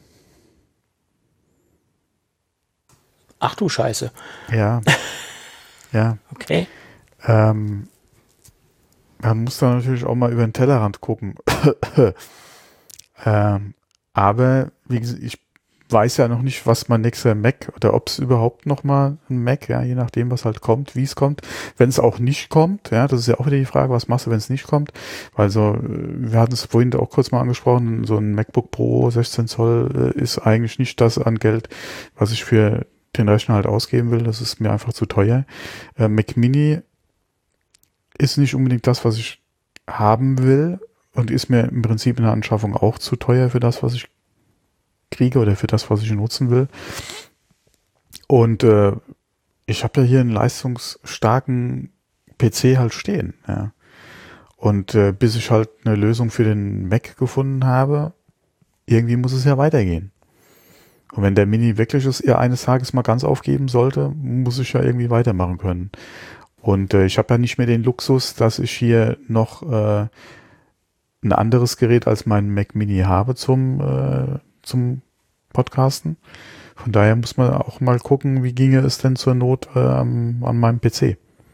Ach du Scheiße. Ja. Ja. Okay. Man muss da natürlich auch mal über den Tellerrand gucken. Aber, wie gesagt, ich weiß ja noch nicht, was mein nächster Mac oder ob es überhaupt noch mal ein Mac, ja, je nachdem, was halt kommt, wie es kommt. Wenn es auch nicht kommt, ja, das ist ja auch wieder die Frage, was machst du, wenn es nicht kommt? Weil so, wir hatten es vorhin auch kurz mal angesprochen, so ein MacBook Pro 16 Zoll ist eigentlich nicht das an Geld, was ich für den Rechner halt ausgeben will. Das ist mir einfach zu teuer. Mac Mini ist nicht unbedingt das, was ich haben will und ist mir im Prinzip in der Anschaffung auch zu teuer für das, was ich kriege oder für das, was ich nutzen will. Und ich habe ja hier einen leistungsstarken PC halt stehen. Ja. Und bis ich halt eine Lösung für den Mac gefunden habe, irgendwie muss es ja weitergehen. Und wenn der Mini wirklich es eines Tages mal ganz aufgeben sollte, muss ich ja irgendwie weitermachen können. Und ich habe ja nicht mehr den Luxus, dass ich hier noch ein anderes Gerät als mein Mac Mini habe zum Podcasten. Von daher muss man auch mal gucken, wie ginge es denn zur Not an meinem PC.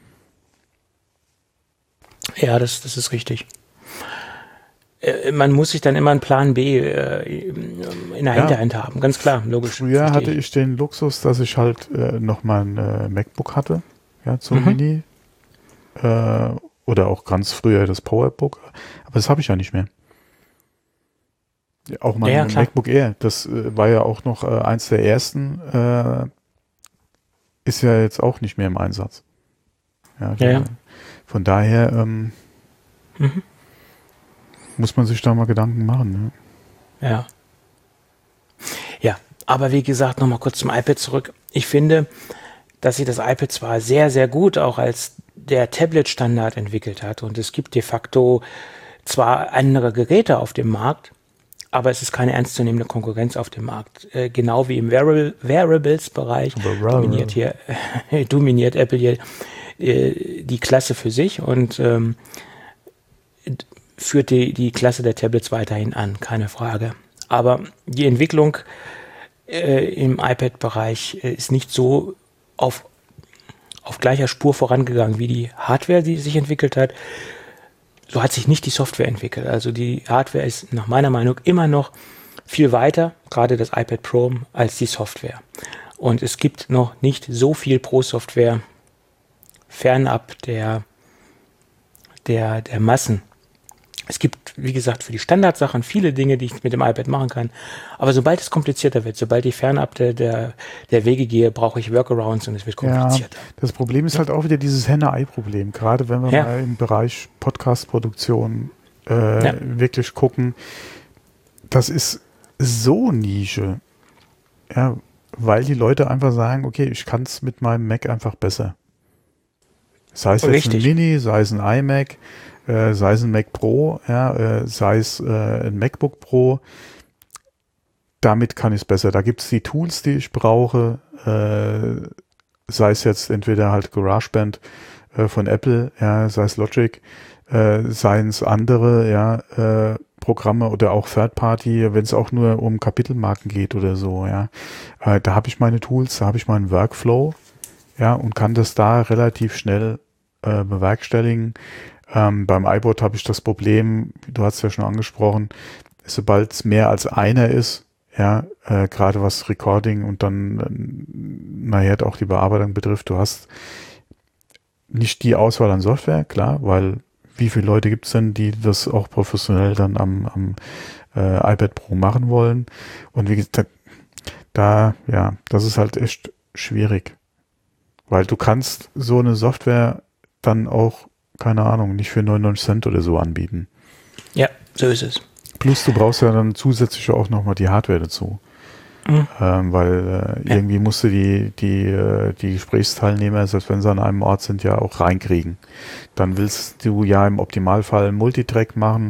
Ja, das ist richtig. Man muss sich dann immer einen Plan B in der Hinterhand haben, ganz klar, logisch. Früher hatte ich den Luxus, dass ich halt noch mal ein MacBook hatte, ja, zum Mini. Oder auch ganz früher das PowerBook. Aber das habe ich ja nicht mehr. Auch mein MacBook Air, das war ja auch noch eins der ersten, ist ja jetzt auch nicht mehr im Einsatz. Ja. Von daher muss man sich da mal Gedanken machen. Ne? Ja, aber wie gesagt, nochmal kurz zum iPad zurück. Ich finde, dass sich das iPad zwar sehr, sehr gut auch als der Tablet-Standard entwickelt hat und es gibt de facto zwar andere Geräte auf dem Markt, aber es ist keine ernstzunehmende Konkurrenz auf dem Markt. Genau wie im Wearables-Bereich dominiert Apple hier die Klasse für sich und führt die Klasse der Tablets weiterhin an, keine Frage. Aber die Entwicklung im iPad-Bereich ist nicht so auf gleicher Spur vorangegangen wie die Hardware, die sich entwickelt hat. So hat sich nicht die Software entwickelt. Also die Hardware ist nach meiner Meinung immer noch viel weiter, gerade das iPad Pro, als die Software. Und es gibt noch nicht so viel Pro-Software fernab der Massen. Es gibt, wie gesagt, für die Standardsachen viele Dinge, die ich mit dem iPad machen kann. Aber sobald es komplizierter wird, sobald ich fernab der Wege gehe, brauche ich Workarounds und es wird komplizierter. Ja, das Problem ist halt auch wieder dieses Henne-Ei-Problem. Gerade wenn wir mal im Bereich Podcast-Produktion wirklich gucken. Das ist so Nische. Ja, weil die Leute einfach sagen, okay, ich kann es mit meinem Mac einfach besser. Sei es jetzt ein Mini, sei es ein iMac, sei es ein Mac Pro, sei es ein MacBook Pro, damit kann ich es besser. Da gibt es die Tools, die ich brauche, sei es jetzt entweder halt GarageBand von Apple, ja, sei es Logic, seien es andere, ja, Programme oder auch Third-Party, wenn es auch nur um Kapitelmarken geht oder so, ja. Da habe ich meine Tools, da habe ich meinen Workflow, ja, und kann das da relativ schnell bewerkstelligen. Beim iPod habe ich das Problem, du hast es ja schon angesprochen, sobald es mehr als einer ist, ja, gerade was Recording und dann nachher auch die Bearbeitung betrifft, du hast nicht die Auswahl an Software, klar, weil wie viele Leute gibt es denn, die das auch professionell dann am iPad Pro machen wollen? Und wie gesagt, das ist halt echt schwierig, weil du kannst so eine Software dann auch, keine Ahnung, nicht für 99 Cent oder so anbieten. Ja, so ist es. Plus du brauchst ja dann zusätzlich auch nochmal die Hardware dazu. Weil irgendwie musst du die Gesprächsteilnehmer, selbst wenn sie an einem Ort sind, ja auch reinkriegen. Dann willst du ja im Optimalfall Multitrack machen.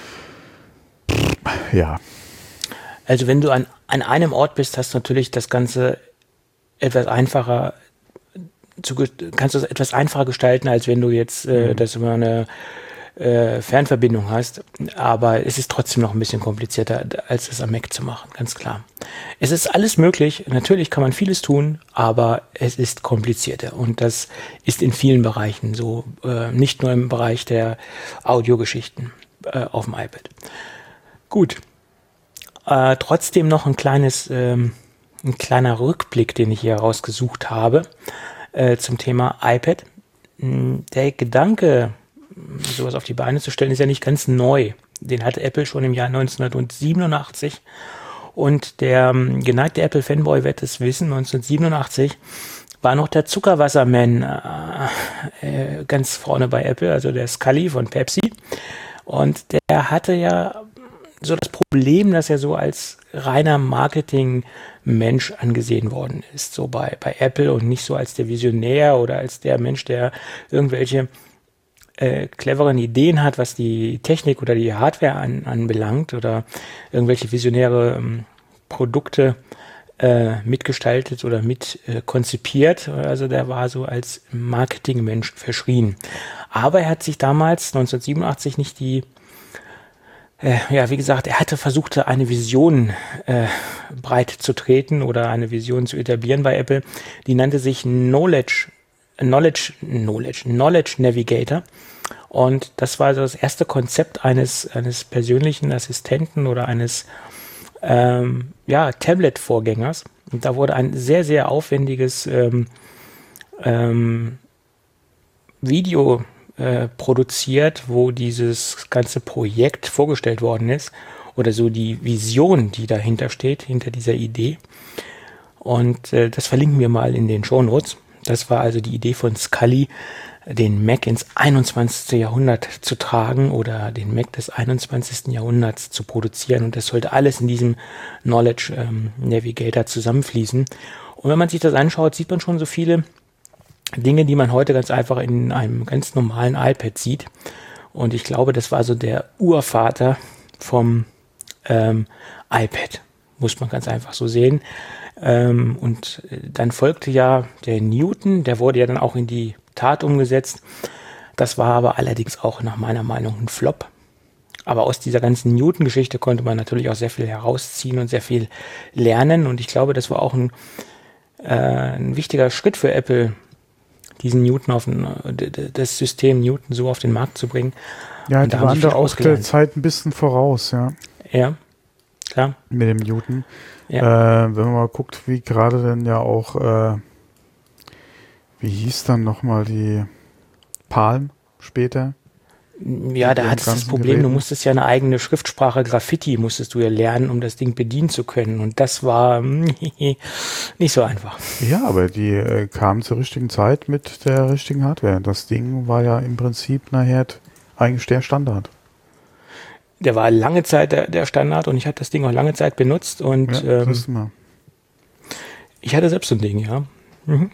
Ja. Also wenn du an einem Ort bist, hast du natürlich das Ganze etwas einfacher kannst du es etwas einfacher gestalten, als wenn du jetzt das über eine Fernverbindung hast, aber es ist trotzdem noch ein bisschen komplizierter, als es am Mac zu machen, ganz klar. Es ist alles möglich, natürlich kann man vieles tun, aber es ist komplizierter und das ist in vielen Bereichen so, nicht nur im Bereich der Audiogeschichten auf dem iPad. Gut, trotzdem noch ein kleiner Rückblick, den ich hier rausgesucht habe zum Thema iPad. Der Gedanke, sowas auf die Beine zu stellen, ist ja nicht ganz neu. Den hatte Apple schon im Jahr 1987 und der geneigte Apple-Fanboy wird es wissen, 1987 war noch der Zuckerwasserman ganz vorne bei Apple, also der Scully von Pepsi, und der hatte ja so das Problem, dass er so als reiner Marketing-Mensch angesehen worden ist, so bei Apple, und nicht so als der Visionär oder als der Mensch, der irgendwelche cleveren Ideen hat, was die Technik oder die Hardware anbelangt oder irgendwelche visionäre Produkte mitgestaltet oder mit konzipiert. Also der war so als Marketingmensch verschrien. Aber er hat sich damals, 1987, nicht wie gesagt, er hatte versucht, eine Vision breit zu treten oder eine Vision zu etablieren bei Apple. Die nannte sich Knowledge Navigator. Und das war so das erste Konzept eines persönlichen Assistenten oder eines Tablet-Vorgängers. Und da wurde ein sehr, sehr aufwendiges Video produziert, wo dieses ganze Projekt vorgestellt worden ist oder so die Vision, die dahinter steht, hinter dieser Idee. Und das verlinken wir mal in den Shownotes. Das war also die Idee von Scully, den Mac ins 21. Jahrhundert zu tragen oder den Mac des 21. Jahrhunderts zu produzieren. Und das sollte alles in diesem Knowledge Navigator zusammenfließen. Und wenn man sich das anschaut, sieht man schon so viele Dinge, die man heute ganz einfach in einem ganz normalen iPad sieht. Und ich glaube, das war so der Urvater vom iPad, muss man ganz einfach so sehen. Und dann folgte ja der Newton, der wurde ja dann auch in die Tat umgesetzt. Das war aber allerdings auch nach meiner Meinung ein Flop. Aber aus dieser ganzen Newton-Geschichte konnte man natürlich auch sehr viel herausziehen und sehr viel lernen. Und ich glaube, das war auch ein wichtiger Schritt für Apple, diesen Newton das System Newton so auf den Markt zu bringen. Ja, die waren da auch der Zeit ein bisschen voraus, ja. Ja, klar. Mit dem Newton. Ja. Wenn man mal guckt, wie gerade dann ja auch, wie hieß dann nochmal die Palm später? Ja, da hattest du das Problem, Geräten. Du musstest ja eine eigene Schriftsprache, Graffiti musstest du ja lernen, um das Ding bedienen zu können. Und das war nicht so einfach. Ja, aber die kamen zur richtigen Zeit mit der richtigen Hardware. Das Ding war ja im Prinzip nachher eigentlich der Standard. Der war lange Zeit der Standard und ich hatte das Ding auch lange Zeit benutzt. Und Ja, das mal. ich hatte selbst so ein Ding, ja. Mhm.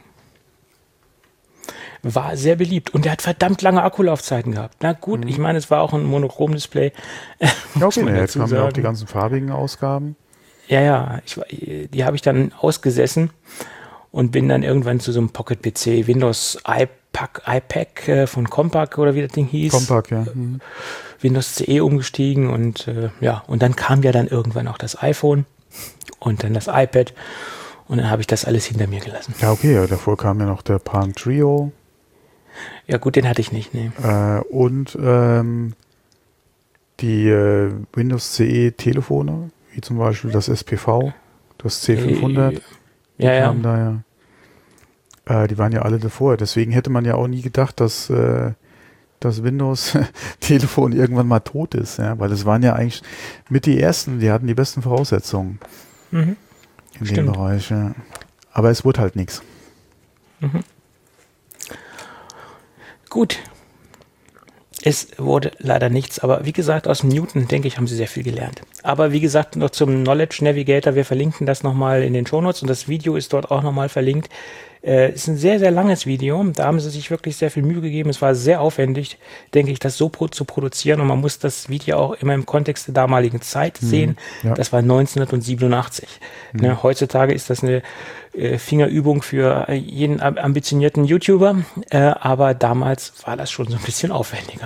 War sehr beliebt und der hat verdammt lange Akkulaufzeiten gehabt. Na gut, ich meine, es war auch ein Monochrom-Display. Ja, okay, jetzt kamen ja auch die ganzen farbigen Ausgaben. Ja, die habe ich dann ausgesessen und bin dann irgendwann zu so einem Pocket-PC, Windows iPac von Compaq oder wie das Ding hieß. Compaq, ja. Windows CE umgestiegen und und dann kam ja dann irgendwann auch das iPhone und dann das iPad und dann habe ich das alles hinter mir gelassen. Ja, okay, ja, davor kam ja noch der Palm Treo. Ja gut, den hatte ich nicht, nee. Und die Windows CE Telefone, wie zum Beispiel das SPV, das C500. Die waren ja alle davor. Deswegen hätte man ja auch nie gedacht, dass das Windows-Telefon irgendwann mal tot ist, ja? Weil es waren ja eigentlich mit die ersten, die hatten die besten Voraussetzungen in dem Bereich. Ja. Aber es wurde halt nichts. Gut. Es wurde leider nichts, aber wie gesagt, aus Newton, denke ich, haben sie sehr viel gelernt. Aber wie gesagt, noch zum Knowledge Navigator, wir verlinken das nochmal in den Shownotes und das Video ist dort auch nochmal verlinkt. Ist ein sehr, sehr langes Video, da haben sie sich wirklich sehr viel Mühe gegeben. Es war sehr aufwendig, denke ich, das so zu produzieren und man muss das Video auch immer im Kontext der damaligen Zeit sehen. Ja. Das war 1987. Ne, heutzutage ist das eine Fingerübung für jeden ambitionierten YouTuber, aber damals war das schon so ein bisschen aufwendiger.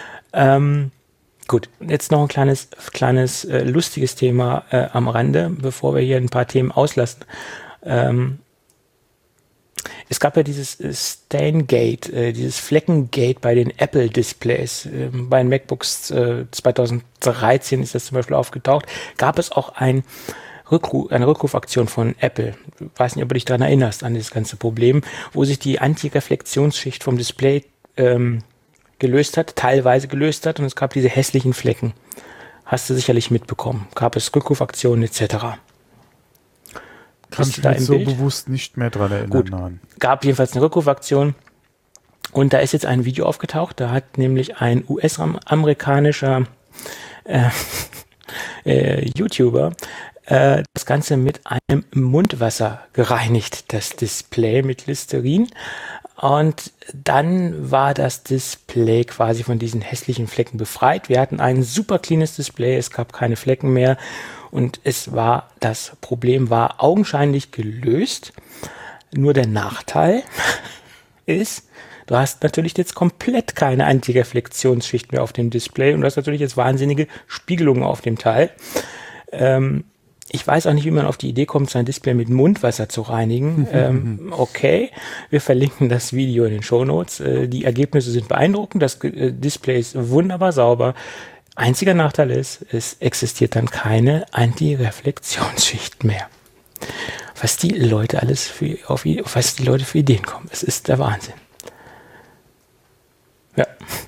Gut, jetzt noch ein kleines lustiges Thema am Rande, bevor wir hier ein paar Themen auslassen. Es gab ja dieses Staingate, dieses Fleckengate bei den Apple-Displays. Bei den MacBooks 2013 ist das zum Beispiel aufgetaucht. Gab es auch eine Rückrufaktion von Apple. Ich weiß nicht, ob du dich daran erinnerst, an dieses ganze Problem, wo sich die Antireflexionsschicht vom Display teilweise gelöst hat und es gab diese hässlichen Flecken. Hast du sicherlich mitbekommen. Gab es Rückrufaktionen etc. Kann ich mich so bewusst nicht mehr dran erinnern. Gut, gab jedenfalls eine Rückrufaktion und da ist jetzt ein Video aufgetaucht, da hat nämlich ein US-amerikanischer YouTuber das Ganze mit einem Mundwasser gereinigt, das Display mit Listerin. Und dann war das Display quasi von diesen hässlichen Flecken befreit. Wir hatten ein super cleanes Display, es gab keine Flecken mehr und das Problem war augenscheinlich gelöst. Nur der Nachteil ist, du hast natürlich jetzt komplett keine Antireflexionsschicht mehr auf dem Display und du hast natürlich jetzt wahnsinnige Spiegelungen auf dem Teil. Ich weiß auch nicht, wie man auf die Idee kommt, sein Display mit Mundwasser zu reinigen. Okay, wir verlinken das Video in den Shownotes. Die Ergebnisse sind beeindruckend, das Display ist wunderbar sauber. Einziger Nachteil ist, es existiert dann keine Antireflexionsschicht mehr. Was die Leute für Ideen kommen, es ist der Wahnsinn. Ja.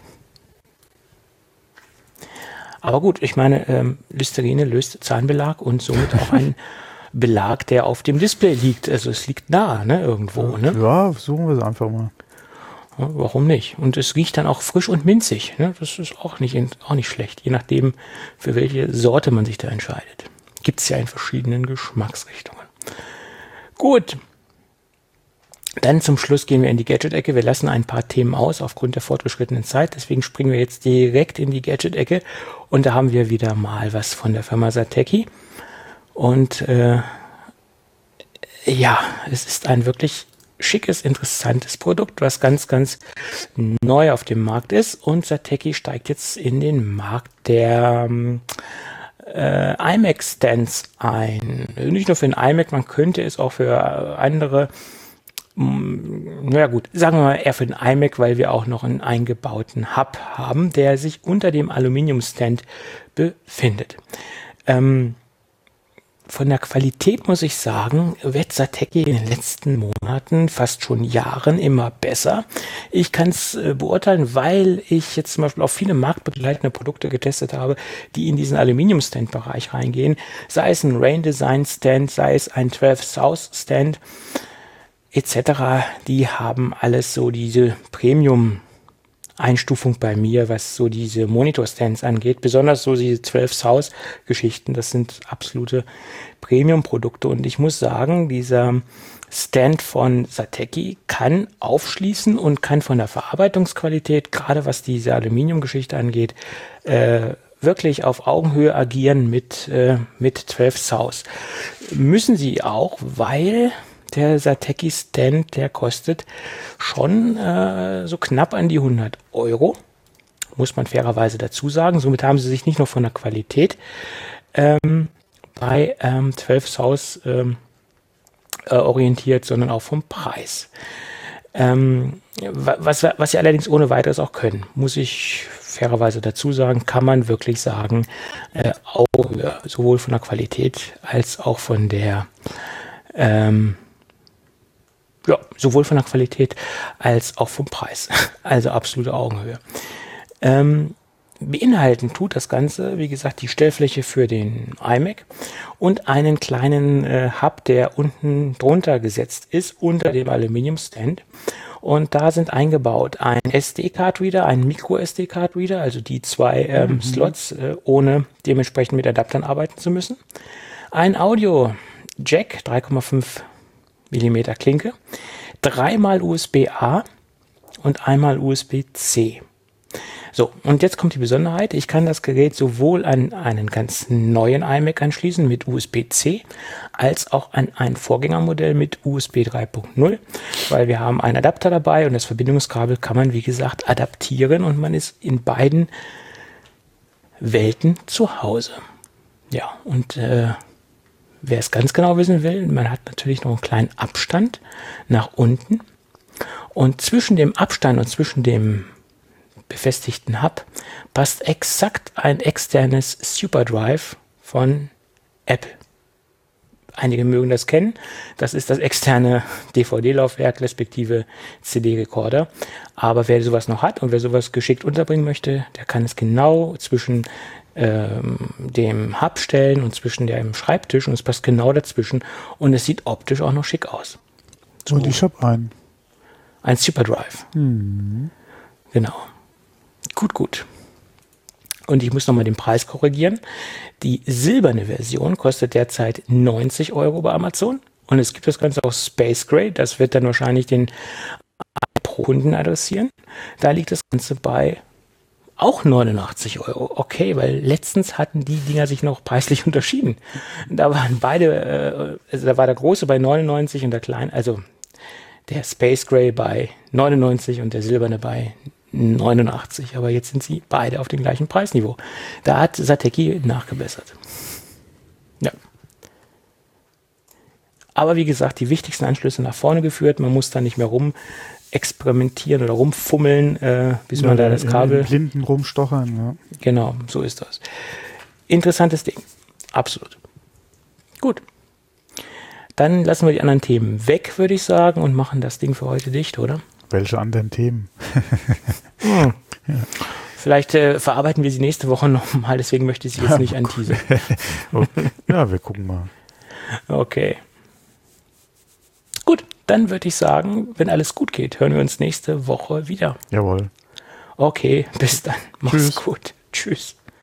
Aber gut, ich meine, Listerine löst Zahnbelag und somit auch einen Belag, der auf dem Display liegt. Also es liegt nah, ne, irgendwo. Ne? Ja, versuchen wir es einfach mal. Ja, warum nicht? Und es riecht dann auch frisch und minzig. Ne? Das ist auch nicht schlecht, je nachdem, für welche Sorte man sich da entscheidet. Gibt es ja in verschiedenen Geschmacksrichtungen. Gut. Dann zum Schluss gehen wir in die Gadget-Ecke. Wir lassen ein paar Themen aus aufgrund der fortgeschrittenen Zeit. Deswegen springen wir jetzt direkt in die Gadget-Ecke. Und da haben wir wieder mal was von der Firma Satechi. Und es ist ein wirklich schickes, interessantes Produkt, was ganz, ganz neu auf dem Markt ist. Und Satechi steigt jetzt in den Markt der iMac-Stands ein. Nicht nur für den iMac, man könnte es auch für andere, sagen wir mal eher für den iMac, weil wir auch noch einen eingebauten Hub haben, der sich unter dem Aluminiumstand befindet. Von der Qualität muss ich sagen, wird Satechi in den letzten Monaten, fast schon Jahren immer besser. Ich kann es beurteilen, weil ich jetzt zum Beispiel auch viele marktbegleitende Produkte getestet habe, die in diesen Aluminium-Stand-Bereich reingehen. Sei es ein Rain Design Stand, sei es ein 12 South Stand etc. Die haben alles so diese Premium-Einstufung bei mir, was so diese Monitor-Stands angeht. Besonders so diese 12 South-Geschichten, das sind absolute Premium-Produkte. Und ich muss sagen, dieser Stand von Satechi kann aufschließen und kann von der Verarbeitungsqualität, gerade was diese Aluminium-Geschichte angeht, wirklich auf Augenhöhe agieren mit 12 South. Müssen sie auch, weil der Satechi Stand, der kostet schon so knapp an die 100 Euro. Muss man fairerweise dazu sagen. Somit haben sie sich nicht nur von der Qualität bei 12 South orientiert, sondern auch vom Preis. Was sie allerdings ohne weiteres auch können, muss ich fairerweise dazu sagen, kann man wirklich sagen, Augenhöhe, sowohl von der Qualität als auch von der sowohl von der Qualität als auch vom Preis. Also absolute Augenhöhe. Beinhalten tut das Ganze, wie gesagt, die Stellfläche für den iMac und einen kleinen Hub, der unten drunter gesetzt ist, unter dem Aluminiumstand. Und da sind eingebaut ein SD-Card-Reader, ein Micro-SD-Card-Reader, also die zwei Slots, ohne dementsprechend mit Adaptern arbeiten zu müssen. Ein Audio-Jack, 3,5 mm Klinke, 3x USB-A und einmal USB-C. So, und jetzt kommt die Besonderheit. Ich kann das Gerät sowohl an einen ganz neuen iMac anschließen mit USB-C, als auch an ein Vorgängermodell mit USB 3.0, weil wir haben einen Adapter dabei und das Verbindungskabel kann man, wie gesagt, adaptieren und man ist in beiden Welten zu Hause. Ja, und wer es ganz genau wissen will, man hat natürlich noch einen kleinen Abstand nach unten und zwischen dem Abstand und zwischen dem befestigten Hub passt exakt ein externes SuperDrive von Apple. Einige mögen das kennen. Das ist das externe DVD-Laufwerk respektive CD-Recorder. Aber wer sowas noch hat und wer sowas geschickt unterbringen möchte, der kann es genau zwischen dem Hub stellen und zwischen dem Schreibtisch und es passt genau dazwischen und es sieht optisch auch noch schick aus. So. Und ich habe einen. Ein SuperDrive. Genau. Gut. Und ich muss nochmal den Preis korrigieren. Die silberne Version kostet derzeit 90 Euro bei Amazon. Und es gibt das Ganze auch Space Gray. Das wird dann wahrscheinlich den Pro-Kunden adressieren. Da liegt das Ganze bei auch 89 Euro. Okay, weil letztens hatten die Dinger sich noch preislich unterschieden. Da waren beide, also da war der große bei 99 und der kleine, also der Space Gray bei 99 und der silberne bei 89, aber jetzt sind sie beide auf dem gleichen Preisniveau. Da hat Satechi nachgebessert. Ja. Aber wie gesagt, die wichtigsten Anschlüsse nach vorne geführt. Man muss da nicht mehr rum experimentieren oder rumfummeln, bis man da das Kabel... Im Blinden rumstochern, ja. Genau, so ist das. Interessantes Ding. Absolut. Gut. Dann lassen wir die anderen Themen weg, würde ich sagen, und machen das Ding für heute dicht, oder? Welche anderen Themen? Ja. Vielleicht verarbeiten wir sie nächste Woche nochmal, deswegen möchte ich sie jetzt nicht anteasern. Okay. Ja, wir gucken mal. Okay. Gut, dann würde ich sagen, wenn alles gut geht, hören wir uns nächste Woche wieder. Jawohl. Okay, bis dann. Mach's Tschüss. gut. Tschüss.